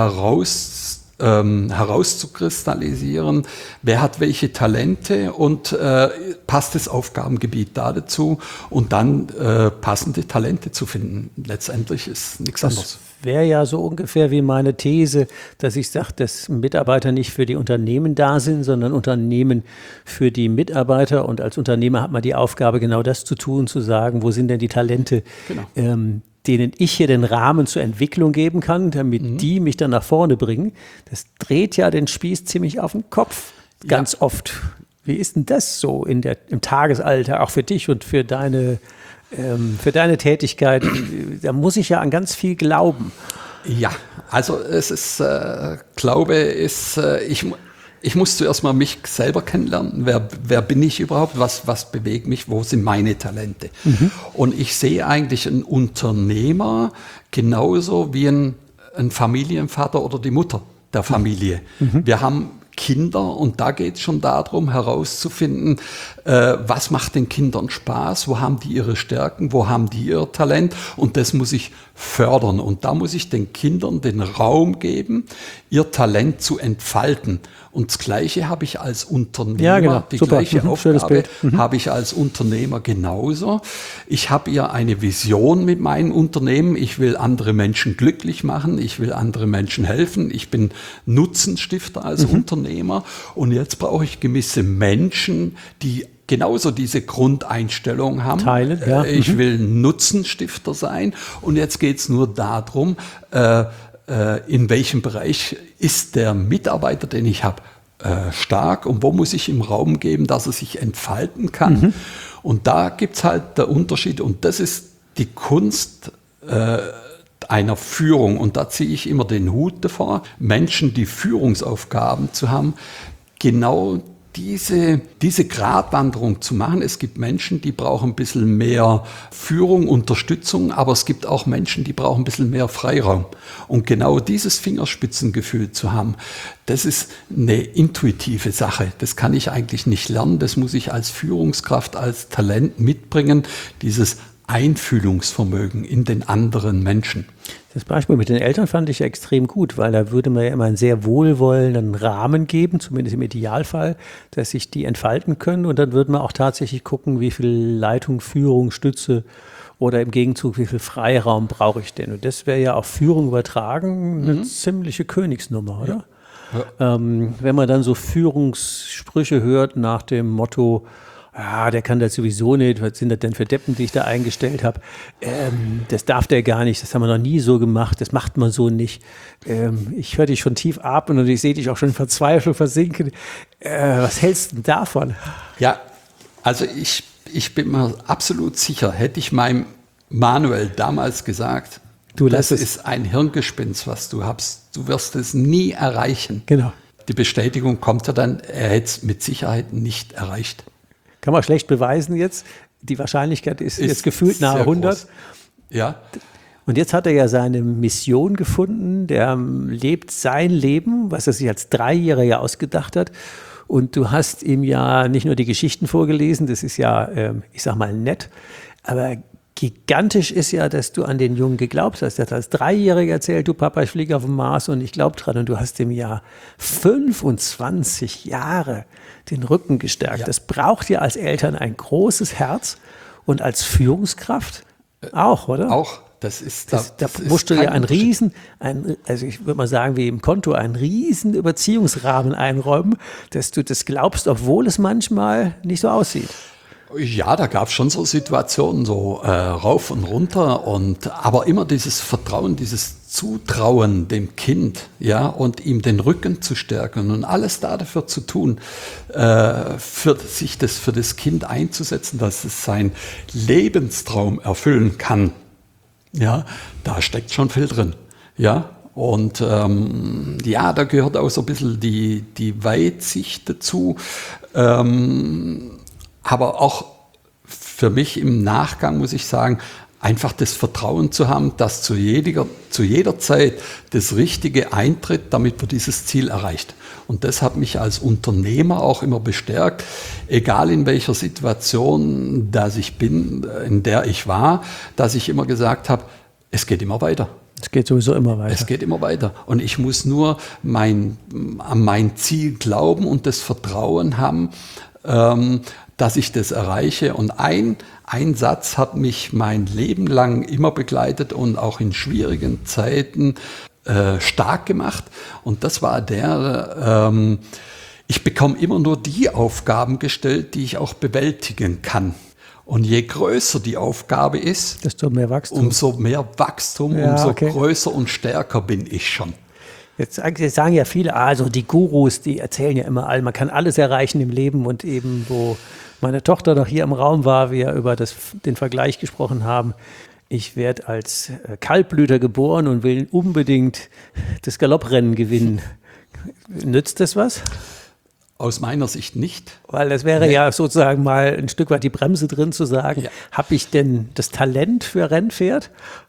heraus Ähm, herauszukristallisieren, wer hat welche Talente und äh, passt das Aufgabengebiet da dazu und dann äh, passende Talente zu finden. Letztendlich ist nichts anderes. Das wäre ja so ungefähr wie meine These, dass ich sage, dass Mitarbeiter nicht für die Unternehmen da sind, sondern Unternehmen für die Mitarbeiter. Und als Unternehmer hat man die Aufgabe, genau das zu tun, zu sagen, wo sind denn die Talente, genau. ähm, denen ich hier den Rahmen zur Entwicklung geben kann, damit mhm. die mich dann nach vorne bringen. Das dreht ja den Spieß ziemlich auf den Kopf, ganz ja. oft. Wie ist denn das so in der, im Tagesalltag, auch für dich und für deine, ähm, für deine Tätigkeit? Da muss ich ja an ganz viel glauben. Ja, also es ist, äh, Glaube ist, äh, ich Ich muss zuerst mal mich selber kennenlernen. Wer, wer bin ich überhaupt? Was, was bewegt mich? Wo sind meine Talente? Mhm. Und ich sehe eigentlich einen Unternehmer genauso wie ein, ein Familienvater oder die Mutter der Familie. Mhm. Wir haben Kinder und da geht es schon darum herauszufinden, äh, was macht den Kindern Spaß, wo haben die ihre Stärken, wo haben die ihr Talent und das muss ich fördern und da muss ich den Kindern den Raum geben, ihr Talent zu entfalten und das Gleiche habe ich als Unternehmer, ja, genau. die Super. gleiche mhm. Aufgabe mhm. habe ich als Unternehmer genauso. Ich habe ja eine Vision mit meinem Unternehmen, ich will andere Menschen glücklich machen, ich will andere Menschen helfen, ich bin Nutzenstifter als mhm. Unternehmer und jetzt brauche ich gewisse Menschen, die genauso diese Grundeinstellung haben. Teilen, ja. Ich mhm. will Nutzenstifter sein und jetzt geht es nur darum, äh, äh, in welchem Bereich ist der Mitarbeiter, den ich habe, äh, stark und wo muss ich ihm Raum geben, dass er sich entfalten kann. Mhm. Und da gibt es halt der Unterschied und das ist die Kunst äh, einer Führung und da ziehe ich immer den Hut davor, Menschen, die Führungsaufgaben zu haben, genau diese, diese Gratwanderung zu machen. Es gibt Menschen, die brauchen ein bisschen mehr Führung, Unterstützung, aber es gibt auch Menschen, die brauchen ein bisschen mehr Freiraum. Und genau dieses Fingerspitzengefühl zu haben, das ist eine intuitive Sache. Das kann ich eigentlich nicht lernen. Das muss ich als Führungskraft, als Talent mitbringen, dieses Einfühlungsvermögen in den anderen Menschen. Das Beispiel mit den Eltern fand ich ja extrem gut, weil da würde man ja immer einen sehr wohlwollenden Rahmen geben, zumindest im Idealfall, dass sich die entfalten können und dann würde man auch tatsächlich gucken, wie viel Leitung, Führung, Stütze oder im Gegenzug, wie viel Freiraum brauche ich denn? Und das wäre ja auf Führung übertragen eine mhm. ziemliche Königsnummer, oder? Ja. Ja. Ähm, wenn man dann so Führungssprüche hört nach dem Motto, ja, der kann das sowieso nicht, was sind das denn für Deppen, die ich da eingestellt habe? Ähm, das darf der gar nicht, das haben wir noch nie so gemacht, das macht man so nicht. Ähm, ich höre dich schon tief atmen und ich sehe dich auch schon in Verzweiflung versinken. Äh, was hältst du denn davon? Ja, also ich, ich bin mir absolut sicher, hätte ich meinem Manuel damals gesagt, du das es. ist ein Hirngespinst, was du hast, du wirst es nie erreichen. Genau. Die Bestätigung kommt ja dann, er hätte es mit Sicherheit nicht erreicht. Kann man schlecht beweisen jetzt. Die Wahrscheinlichkeit ist, ist jetzt gefühlt nahe hundert. Groß. Ja. Und jetzt hat er ja seine Mission gefunden. Der lebt sein Leben, was er sich als Dreijähriger ausgedacht hat. Und du hast ihm ja nicht nur die Geschichten vorgelesen, das ist ja, ich sag mal, nett, aber gigantisch ist ja, dass du an den Jungen geglaubt hast. Er hat als Dreijähriger erzählt, du Papa, ich fliege auf den Mars und ich glaube dran. Und du hast ihm ja fünfundzwanzig Jahre den Rücken gestärkt. Ja. Das braucht ja als Eltern ein großes Herz und als Führungskraft auch, oder? Auch. Das ist, das, das, da das musst du ja einen riesen, ein, also ich würde mal sagen, wie im Konto, einen riesen Überziehungsrahmen einräumen, dass du das glaubst, obwohl es manchmal nicht so aussieht. Ja, da gab es schon so Situationen, so äh, rauf und runter, und aber immer dieses Vertrauen, dieses Zutrauen dem Kind, ja, und ihm den Rücken zu stärken und alles da dafür zu tun, äh, für sich das für das Kind einzusetzen, dass es seinen Lebenstraum erfüllen kann. Ja, da steckt schon viel drin. Ja, Und ähm, ja, da gehört auch so ein bisschen die, die Weitsicht dazu. Ähm, aber auch für mich im Nachgang, muss ich sagen, einfach das Vertrauen zu haben, dass zu jeder, zu jeder Zeit das Richtige eintritt, damit man dieses Ziel erreicht. Und das hat mich als Unternehmer auch immer bestärkt, egal in welcher Situation, dass ich bin, in der ich war, dass ich immer gesagt habe, es geht immer weiter. Es geht sowieso immer weiter. Es geht immer weiter. Und ich muss nur mein, an mein Ziel glauben und das Vertrauen haben, ähm, dass ich das erreiche. Und ein, ein Satz hat mich mein Leben lang immer begleitet und auch in schwierigen Zeiten äh, stark gemacht. Und das war der, ähm, ich bekomme immer nur die Aufgaben gestellt, die ich auch bewältigen kann. Und je größer die Aufgabe ist, desto mehr Wachstum. umso mehr Wachstum, ja, umso okay. größer und stärker bin ich schon. Jetzt sagen ja viele, also die Gurus, die erzählen ja immer, man kann alles erreichen im Leben. Und eben, wo meine Tochter noch hier im Raum war, wir über das, den Vergleich gesprochen haben, ich werde als Kaltblüter geboren und will unbedingt das Galopprennen gewinnen. Nützt das was? Aus meiner Sicht nicht. Weil das wäre ja sozusagen mal ein Stück weit die Bremse drin zu sagen, ja. Habe ich denn das Talent für Rennpferd?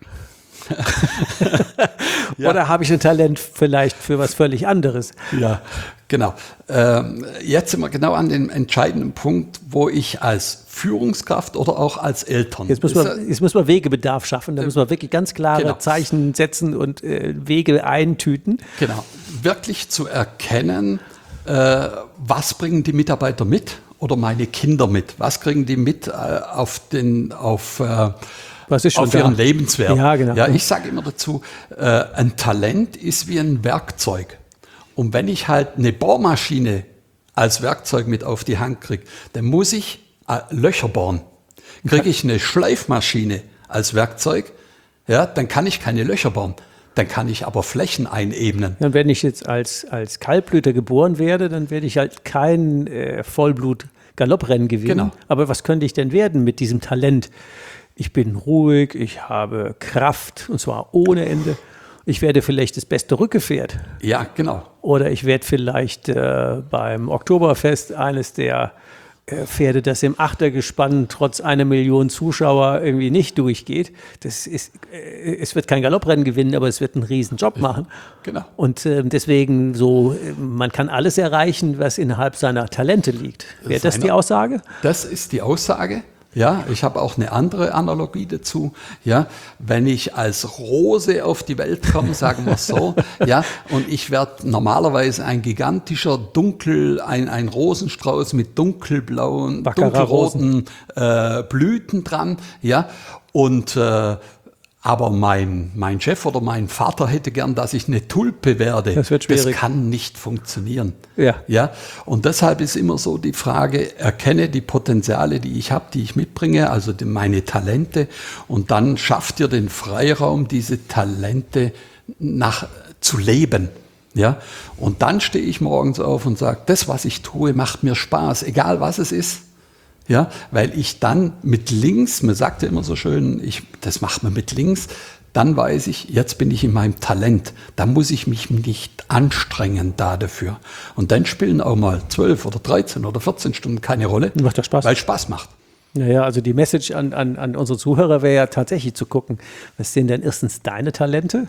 ja. Oder habe ich ein Talent vielleicht für was völlig anderes? Ja, genau. Ähm, jetzt sind wir genau an dem entscheidenden Punkt, wo ich als Führungskraft oder auch als Eltern... Jetzt muss man, jetzt muss man Wegebedarf schaffen, da äh, muss man wirklich ganz klare genau. Zeichen setzen und äh, Wege eintüten. Genau, wirklich zu erkennen, äh, was bringen die Mitarbeiter mit oder meine Kinder mit? Was kriegen die mit äh, auf den... auf äh, Was ist schon auf ihren da? Lebenswert. Ja, genau. Ja, ich sage immer dazu, äh, ein Talent ist wie ein Werkzeug. Und wenn ich halt eine Bohrmaschine als Werkzeug mit auf die Hand kriege, dann muss ich äh, Löcher bohren. Kriege ich eine Schleifmaschine als Werkzeug, ja, dann kann ich keine Löcher bohren. Dann kann ich aber Flächen einebnen. Und wenn ich jetzt als, als Kaltblüter geboren werde, dann werde ich halt kein äh, Vollblut-Galopprennen gewinnen. Genau. Aber was könnte ich denn werden mit diesem Talent? Ich bin ruhig, ich habe Kraft und zwar ohne Ende. Ich werde vielleicht das beste Rückepferd. Ja, genau. Oder ich werde vielleicht äh, beim Oktoberfest eines der äh, Pferde, das im Achtergespann trotz einer Million Zuschauer irgendwie nicht durchgeht. Das ist, äh, es wird kein Galopprennen gewinnen, aber es wird einen riesen Job machen. Genau. Und äh, deswegen so, man kann alles erreichen, was innerhalb seiner Talente liegt. Wäre das die Aussage? Das ist die Aussage. Ja, ich habe auch eine andere Analogie dazu. Ja, wenn ich als Rose auf die Welt komme, sagen wir es so, ja, und ich werde normalerweise ein gigantischer Dunkel, ein, ein Rosenstrauß mit dunkelblauen, dunkelroten äh, Blüten dran, ja, und äh, aber mein, mein Chef oder mein Vater hätte gern, dass ich eine Tulpe werde. Das wird schwierig. Das kann nicht funktionieren. Ja. Ja? Und deshalb ist immer so die Frage, erkenne die Potenziale, die ich habe, die ich mitbringe, also die, meine Talente, und dann schafft ihr den Freiraum, diese Talente nach, zu leben. Ja? Und dann stehe ich morgens auf und sage, das, was ich tue, macht mir Spaß, egal was es ist. Ja, weil ich dann mit links, man sagt ja immer so schön, ich, das macht man mit links, dann weiß ich, jetzt bin ich in meinem Talent. Da muss ich mich nicht anstrengen da dafür. Und dann spielen auch mal zwölf oder dreizehn oder vierzehn Stunden keine Rolle, macht das Spaß. Weil es Spaß macht. Naja, also die Message an, an, an unsere Zuhörer wäre ja tatsächlich zu gucken, was sind denn erstens deine Talente?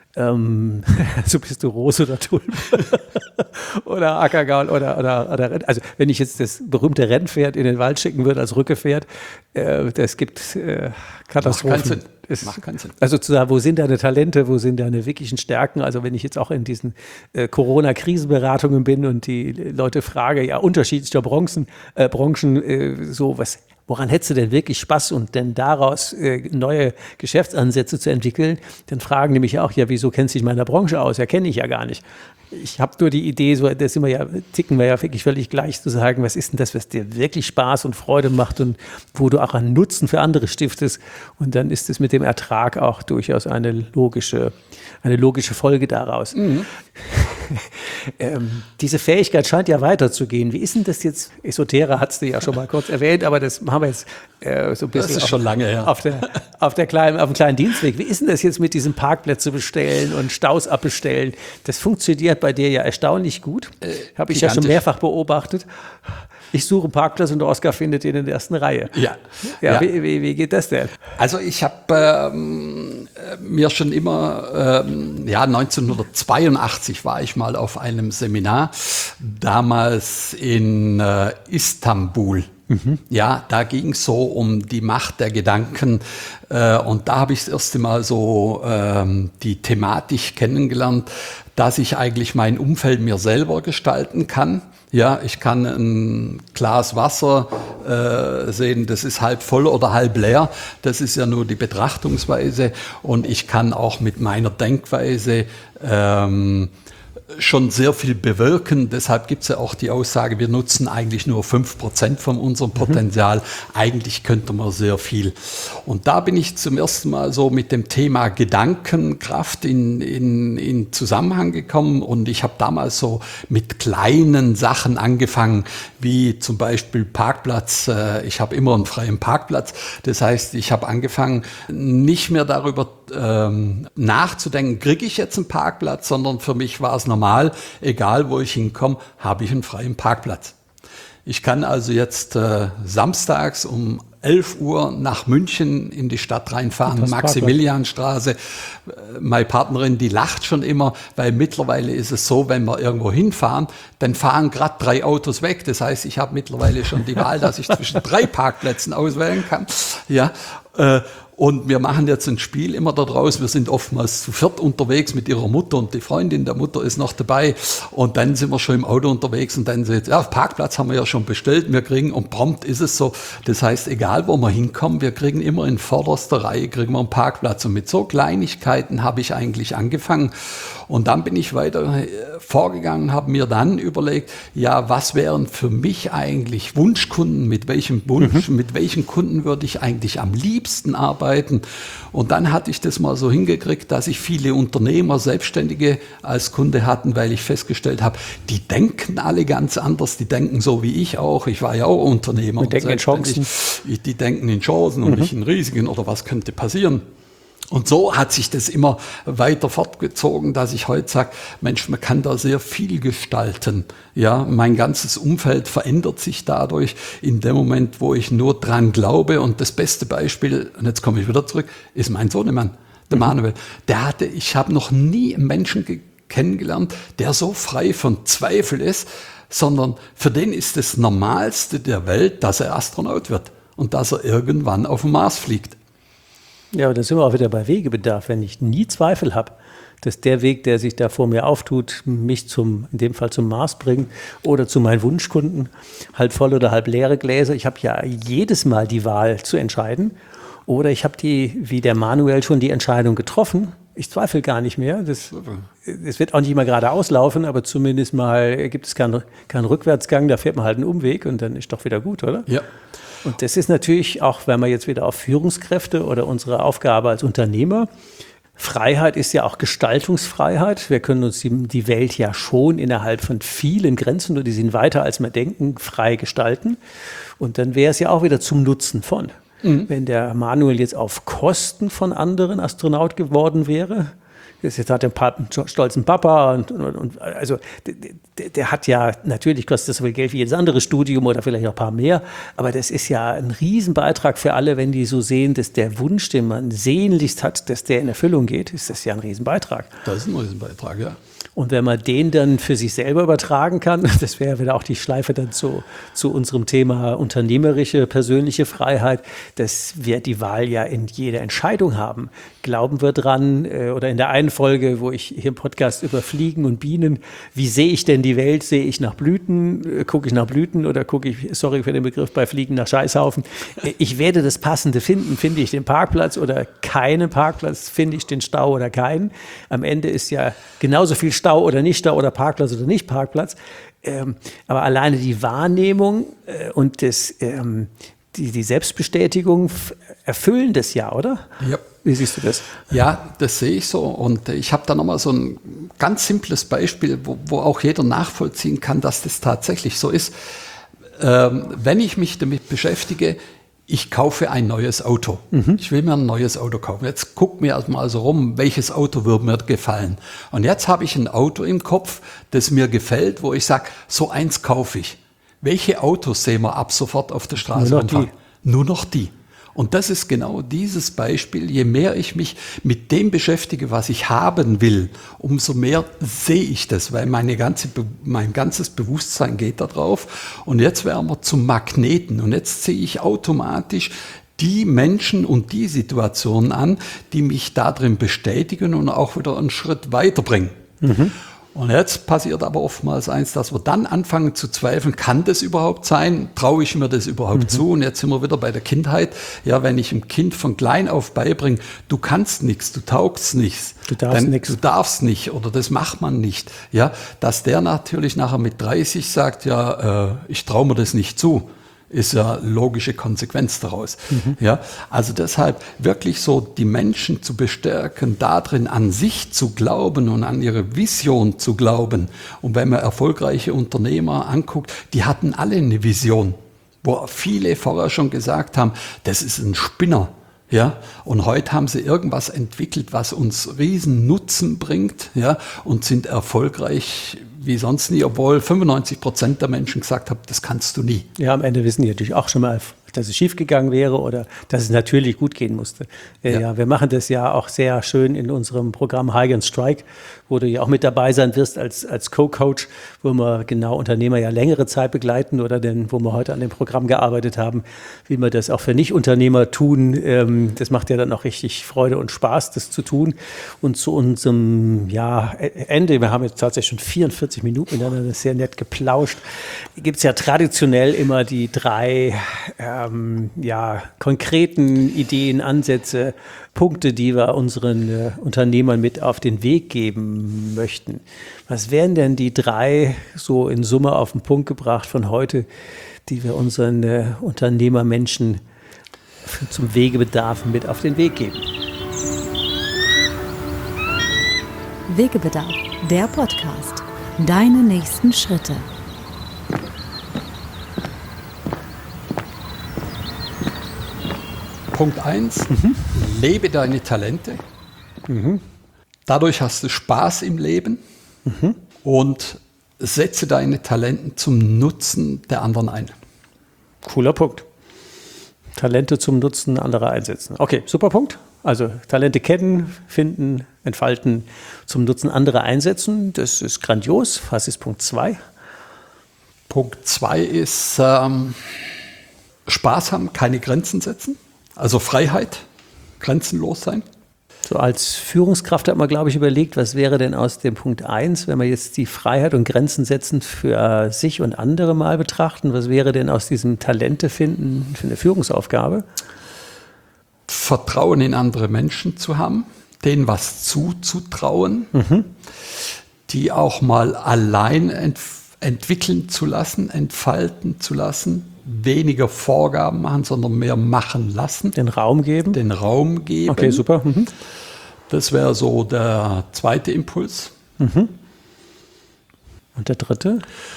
Ähm, so bist du Rose oder Tulpe oder Ackergaul oder, oder, oder, also wenn ich jetzt das berühmte Rennpferd in den Wald schicken würde als Rückepferd, äh, das gibt äh, Katastrophen. Macht keinen Sinn. Es, Macht keinen Sinn. Also zu sagen, wo sind deine Talente, wo sind deine wirklichen Stärken? Also wenn ich jetzt auch in diesen äh, Corona-Krisenberatungen bin und die Leute frage, ja, unterschiedlicher Branchen, äh, Branchen äh, so was, woran hättest du denn wirklich Spaß und denn daraus äh, neue Geschäftsansätze zu entwickeln, dann fragen die mich auch, ja, wieso kennst du dich in meiner Branche aus? Ja, kenne ich ja gar nicht. Ich habe nur die Idee, so, das sind wir ja, ticken wir ja wirklich völlig gleich, zu sagen, was ist denn das, was dir wirklich Spaß und Freude macht und wo du auch einen Nutzen für andere stiftest. Und dann ist es mit dem Ertrag auch durchaus eine logische, eine logische Folge daraus. Mhm. Ähm, diese Fähigkeit scheint ja weiterzugehen. Wie ist denn das jetzt? Esoterra hast du ja schon mal kurz erwähnt, aber das haben wir jetzt äh, so ein bisschen das ist auf, schon lange her. Auf, der, auf, der kleinen, auf dem kleinen Dienstweg. Wie ist denn das jetzt mit diesen Parkplätze bestellen und Staus abbestellen? Das funktioniert bei dir ja erstaunlich gut. Äh, Habe ich ja schon mehrfach beobachtet. Ich suche einen Parkplatz und der Oskar findet ihn in der ersten Reihe. Ja. Ja, ja. Wie, wie, wie geht das denn? Also ich habe ähm, mir schon immer, ähm, ja neunzehnhundertzweiundachtzig war ich mal auf einem Seminar, damals in äh, Istanbul. Mhm. Ja, da ging es so um die Macht der Gedanken äh, und da habe ich das erste Mal so ähm, die Thematik kennengelernt, dass ich eigentlich mein Umfeld mir selber gestalten kann. Ja, ich kann ein Glas Wasser äh, sehen, das ist halb voll oder halb leer. Das ist ja nur die Betrachtungsweise. Und ich kann auch mit meiner Denkweise ähm, schon sehr viel bewirken. Deshalb gibt es ja auch die Aussage, wir nutzen eigentlich nur fünf Prozent von unserem Potenzial. Mhm. Eigentlich könnte man sehr viel. Und da bin ich zum ersten Mal so mit dem Thema Gedankenkraft in, in, in Zusammenhang gekommen. Und ich habe damals so mit kleinen Sachen angefangen, wie zum Beispiel Parkplatz. Ich habe immer einen freien Parkplatz. Das heißt, ich habe angefangen, nicht mehr darüber ähm, nachzudenken, kriege ich jetzt einen Parkplatz, sondern für mich war es normal, egal wo ich hinkomme, habe ich einen freien Parkplatz. Ich kann also jetzt äh, samstags um elf Uhr nach München in die Stadt reinfahren, Maximilianstraße. Meine Partnerin, die lacht schon immer, weil mittlerweile ist es so, wenn wir irgendwo hinfahren, dann fahren gerade drei Autos weg. Das heißt, ich habe mittlerweile schon die Wahl, dass ich zwischen drei Parkplätzen auswählen kann. Ja, äh, Und wir machen jetzt ein Spiel immer da draus. Wir sind oftmals zu viert unterwegs mit ihrer Mutter und die Freundin der Mutter ist noch dabei. Und dann sind wir schon im Auto unterwegs und dann sagt, ja, Parkplatz haben wir ja schon bestellt. Wir kriegen, und prompt ist es so. Das heißt, egal wo wir hinkommen, wir kriegen immer in vorderster Reihe, kriegen wir einen Parkplatz. Und mit so Kleinigkeiten habe ich eigentlich angefangen. Und dann bin ich weiter vorgegangen, habe mir dann überlegt, ja, was wären für mich eigentlich Wunschkunden? Mit welchem Wunsch, mhm. mit welchen Kunden würde ich eigentlich am liebsten arbeiten? Und dann hatte ich das mal so hingekriegt, dass ich viele Unternehmer, Selbstständige als Kunde hatten, weil ich festgestellt habe, die denken alle ganz anders. Die denken so wie ich auch. Ich war ja auch Unternehmer. Die denken in Chancen. Die denken in Chancen und mhm. nicht in Risiken oder was könnte passieren. Und so hat sich das immer weiter fortgezogen, dass ich heute sage, Mensch, man kann da sehr viel gestalten. Ja, mein ganzes Umfeld verändert sich dadurch in dem Moment, wo ich nur dran glaube. Und das beste Beispiel, und jetzt komme ich wieder zurück, ist mein Sohnemann, der mhm. Manuel. Der hatte, ich habe noch nie einen Menschen ge- kennengelernt, der so frei von Zweifel ist, sondern für den ist das Normalste der Welt, dass er Astronaut wird und dass er irgendwann auf den Mars fliegt. Ja, aber da sind wir auch wieder bei Wegebedarf. Wenn ich nie Zweifel habe, dass der Weg, der sich da vor mir auftut, mich zum, in dem Fall zum Mars bringt oder zu meinen Wunschkunden, halb voll oder halb leere Gläser. Ich habe ja jedes Mal die Wahl zu entscheiden. Oder ich habe die, wie der Manuel, schon die Entscheidung getroffen. Ich zweifle gar nicht mehr. Das, das wird auch nicht immer geradeaus laufen, aber zumindest mal gibt es keinen, keinen Rückwärtsgang. Da fährt man halt einen Umweg und dann ist doch wieder gut, oder? Ja. Und das ist natürlich auch, wenn wir jetzt wieder auf Führungskräfte oder unsere Aufgabe als Unternehmer, Freiheit ist ja auch Gestaltungsfreiheit. Wir können uns die, die Welt ja schon innerhalb von vielen Grenzen, und die sind weiter als wir denken, frei gestalten. Und dann wäre es ja auch wieder zum Nutzen von. Mhm. Wenn der Manuel jetzt auf Kosten von anderen Astronaut geworden wäre, jetzt hat er einen stolzen Papa und, und, und also der, der hat ja, natürlich kostet das so viel Geld wie jedes andere Studium oder vielleicht noch ein paar mehr, aber das ist ja ein Riesenbeitrag für alle, wenn die so sehen, dass der Wunsch, den man sehnlichst hat, dass der in Erfüllung geht, ist das ja ein Riesenbeitrag. Das ist ein Riesenbeitrag, ja. Und wenn man den dann für sich selber übertragen kann, das wäre wieder auch die Schleife dann zu, zu unserem Thema unternehmerische, persönliche Freiheit, dass wir die Wahl ja in jeder Entscheidung haben. Glauben wir dran, oder in der einen Folge, wo ich hier im Podcast über Fliegen und Bienen, wie sehe ich denn die Welt? Sehe ich nach Blüten? Gucke ich nach Blüten oder gucke ich, sorry für den Begriff, bei Fliegen nach Scheißhaufen? Ich werde das Passende finden. Finde ich den Parkplatz oder keinen Parkplatz? Finde ich den Stau oder keinen? Am Ende ist ja genauso viel Stau oder nicht Stau oder Parkplatz oder nicht Parkplatz. Ähm, aber alleine die Wahrnehmung äh, und das, ähm, die, die Selbstbestätigung f- erfüllen das ja, oder? Ja. Wie siehst du das? Ja, das sehe ich so. Und ich habe da nochmal so ein ganz simples Beispiel, wo, wo auch jeder nachvollziehen kann, dass das tatsächlich so ist. Ähm, wenn ich mich damit beschäftige, ich kaufe ein neues Auto. Mhm. Ich will mir ein neues Auto kaufen. Jetzt guck mir erstmal so rum, welches Auto würde mir gefallen. Und jetzt habe ich ein Auto im Kopf, das mir gefällt, wo ich sage, so eins kaufe ich. Welche Autos sehen wir ab sofort auf der Straße? Nur noch die. Nur noch die. Und das ist genau dieses Beispiel. Je mehr ich mich mit dem beschäftige, was ich haben will, umso mehr sehe ich das, weil meine ganze, mein ganzes Bewusstsein geht da drauf. Und jetzt werden wir zum Magneten. Und jetzt sehe ich automatisch die Menschen und die Situationen an, die mich darin bestätigen und auch wieder einen Schritt weiterbringen. Mhm. Und jetzt passiert aber oftmals eins, dass wir dann anfangen zu zweifeln, kann das überhaupt sein? Traue ich mir das überhaupt mhm. zu? Und jetzt sind wir wieder bei der Kindheit. Ja, wenn ich dem Kind von klein auf beibringe, du kannst nichts, du taugst nichts, du darfst nichts, du darfst nicht oder das macht man nicht. Ja, dass der natürlich nachher mit dreißig sagt, ja, äh, ich traue mir das nicht zu. Ist ja logische Konsequenz daraus. Mhm. Ja, also deshalb wirklich so die Menschen zu bestärken, darin an sich zu glauben und an ihre Vision zu glauben. Und wenn man erfolgreiche Unternehmer anguckt, die hatten alle eine Vision, wo viele vorher schon gesagt haben, das ist ein Spinner. Ja, und heute haben sie irgendwas entwickelt, was uns riesen Nutzen bringt, ja, und sind erfolgreich wie sonst nie, obwohl fünfundneunzig Prozent der Menschen gesagt haben, das kannst du nie. Ja, am Ende wissen die natürlich auch schon mal, dass es schief gegangen wäre oder dass es natürlich gut gehen musste. Ja, ja, wir machen das ja auch sehr schön in unserem Programm Hike and Strike, wo du ja auch mit dabei sein wirst als, als Co-Coach, wo wir genau Unternehmer ja längere Zeit begleiten oder denn, wo wir heute an dem Programm gearbeitet haben, wie wir das auch für Nicht-Unternehmer tun. Ähm, das macht ja dann auch richtig Freude und Spaß, das zu tun. Und zu unserem ja, Ende, wir haben jetzt tatsächlich schon vierundvierzig Minuten miteinander sehr nett geplauscht, gibt es ja traditionell immer die drei ähm, ja, konkreten Ideen, Ansätze, Punkte, die wir unseren äh, Unternehmern mit auf den Weg geben möchten. Was wären denn die drei, so in Summe auf den Punkt gebracht von heute, die wir unseren äh, Unternehmermenschen zum Wegebedarf mit auf den Weg geben? Wegebedarf, der Podcast. Deine nächsten Schritte. Punkt eins, mhm. lebe deine Talente. Mhm. Dadurch hast du Spaß im Leben mhm. und setze deine Talente zum Nutzen der anderen ein. Cooler Punkt. Talente zum Nutzen anderer einsetzen. Okay, super Punkt. Also Talente kennen, finden, entfalten, zum Nutzen anderer einsetzen. Das ist grandios. Was ist Punkt zwei? Punkt zwei ist ähm, Spaß haben, keine Grenzen setzen. Also Freiheit, grenzenlos sein. So als Führungskraft hat man, glaube ich, überlegt, was wäre denn aus dem Punkt eins, wenn wir jetzt die Freiheit und Grenzen setzen für sich und andere mal betrachten, was wäre denn aus diesem Talente finden für eine Führungsaufgabe? Vertrauen in andere Menschen zu haben, denen was zuzutrauen, mhm. die auch mal allein ent- entwickeln zu lassen, entfalten zu lassen, weniger Vorgaben machen, sondern mehr machen lassen. Den Raum geben. Den Raum geben. Okay, super. Mhm. Das wäre so der zweite Impuls. Mhm. Und der dritte?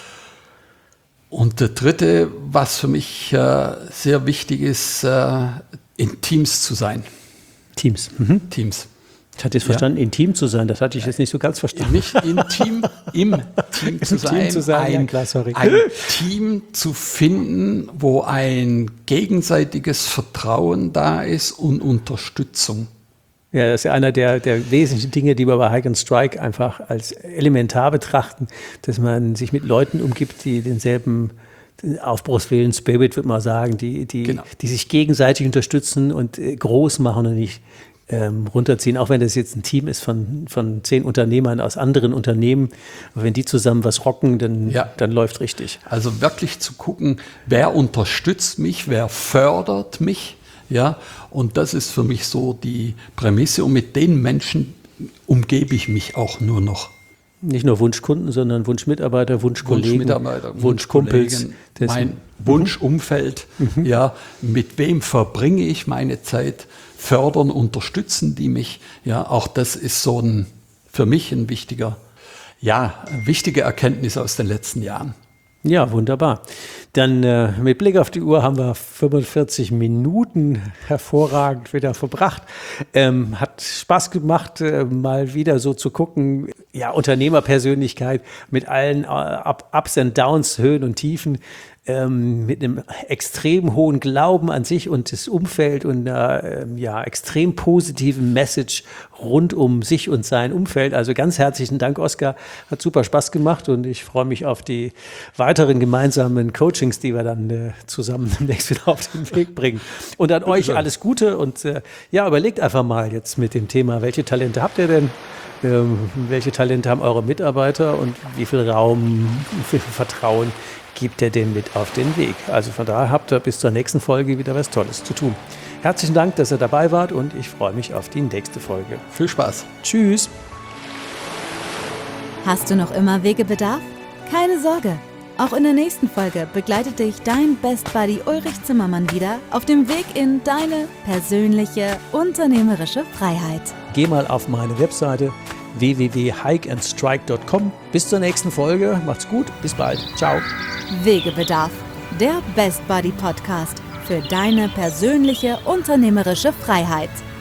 Und der dritte, was für mich äh, sehr wichtig ist, äh, in Teams zu sein. Teams. Mhm. Teams. Ich hatte jetzt verstanden, ja. intim zu sein, das hatte ich jetzt nicht so ganz verstanden. Nicht intim, im Team zu sein. Team zu sein. Ein, ja, klar, sorry. ein Team zu finden, wo ein gegenseitiges Vertrauen da ist und Unterstützung. Ja, das ist ja einer der, der wesentlichen Dinge, die wir bei Hike and Strike einfach als elementar betrachten, dass man sich mit Leuten umgibt, die denselben Aufbruchswillen, Spirit, würde man sagen, die, die, genau. die sich gegenseitig unterstützen und groß machen und nicht Ähm, runterziehen, auch wenn das jetzt ein Team ist von, von zehn Unternehmern aus anderen Unternehmen. Aber wenn die zusammen was rocken, dann, ja. dann läuft richtig. Also wirklich zu gucken, wer unterstützt mich, wer fördert mich. Ja? Und das ist für mich so die Prämisse. Und mit den Menschen umgebe ich mich auch nur noch. nicht nur Wunschkunden, sondern Wunschmitarbeiter, Wunschkollegen, Wunschmitarbeiter, Wunschkumpels. Mein Wunschumfeld, mhm. ja, mit wem verbringe ich meine Zeit, fördern, unterstützen die mich, ja, auch das ist so ein, für mich ein wichtiger, ja, wichtige Erkenntnis aus den letzten Jahren. Ja, wunderbar. Dann äh, mit Blick auf die Uhr haben wir fünfundvierzig Minuten hervorragend wieder verbracht. Ähm, hat Spaß gemacht, äh, mal wieder so zu gucken, ja, Unternehmerpersönlichkeit mit allen äh, Ups and Downs, Höhen und Tiefen, ähm, mit einem extrem hohen Glauben an sich und das Umfeld und einer äh, ja, extrem positiven Message rund um sich und sein Umfeld. Also ganz herzlichen Dank, Oskar. Hat super Spaß gemacht und ich freue mich auf die weiteren gemeinsamen Coachings, die wir dann äh, zusammen demnächst wieder auf den Weg bringen. Und an euch alles Gute und äh, ja, überlegt einfach mal jetzt mit dem Thema, welche Talente habt ihr denn? Ähm, welche Talente haben eure Mitarbeiter und wie viel Raum, wie viel Vertrauen gibt ihr denn mit auf den Weg? Also von daher habt ihr bis zur nächsten Folge wieder was Tolles zu tun. Herzlichen Dank, dass ihr dabei wart und ich freue mich auf die nächste Folge. Viel Spaß. Tschüss. Hast du noch immer Wegebedarf? Keine Sorge. Auch in der nächsten Folge begleitet dich dein Best Buddy Ulrich Zimmermann wieder auf dem Weg in deine persönliche unternehmerische Freiheit. Geh mal auf meine Webseite w w w punkt hike and strike punkt com. Bis zur nächsten Folge. Macht's gut. Bis bald. Ciao. Wegebedarf, der Best Buddy Podcast für deine persönliche unternehmerische Freiheit.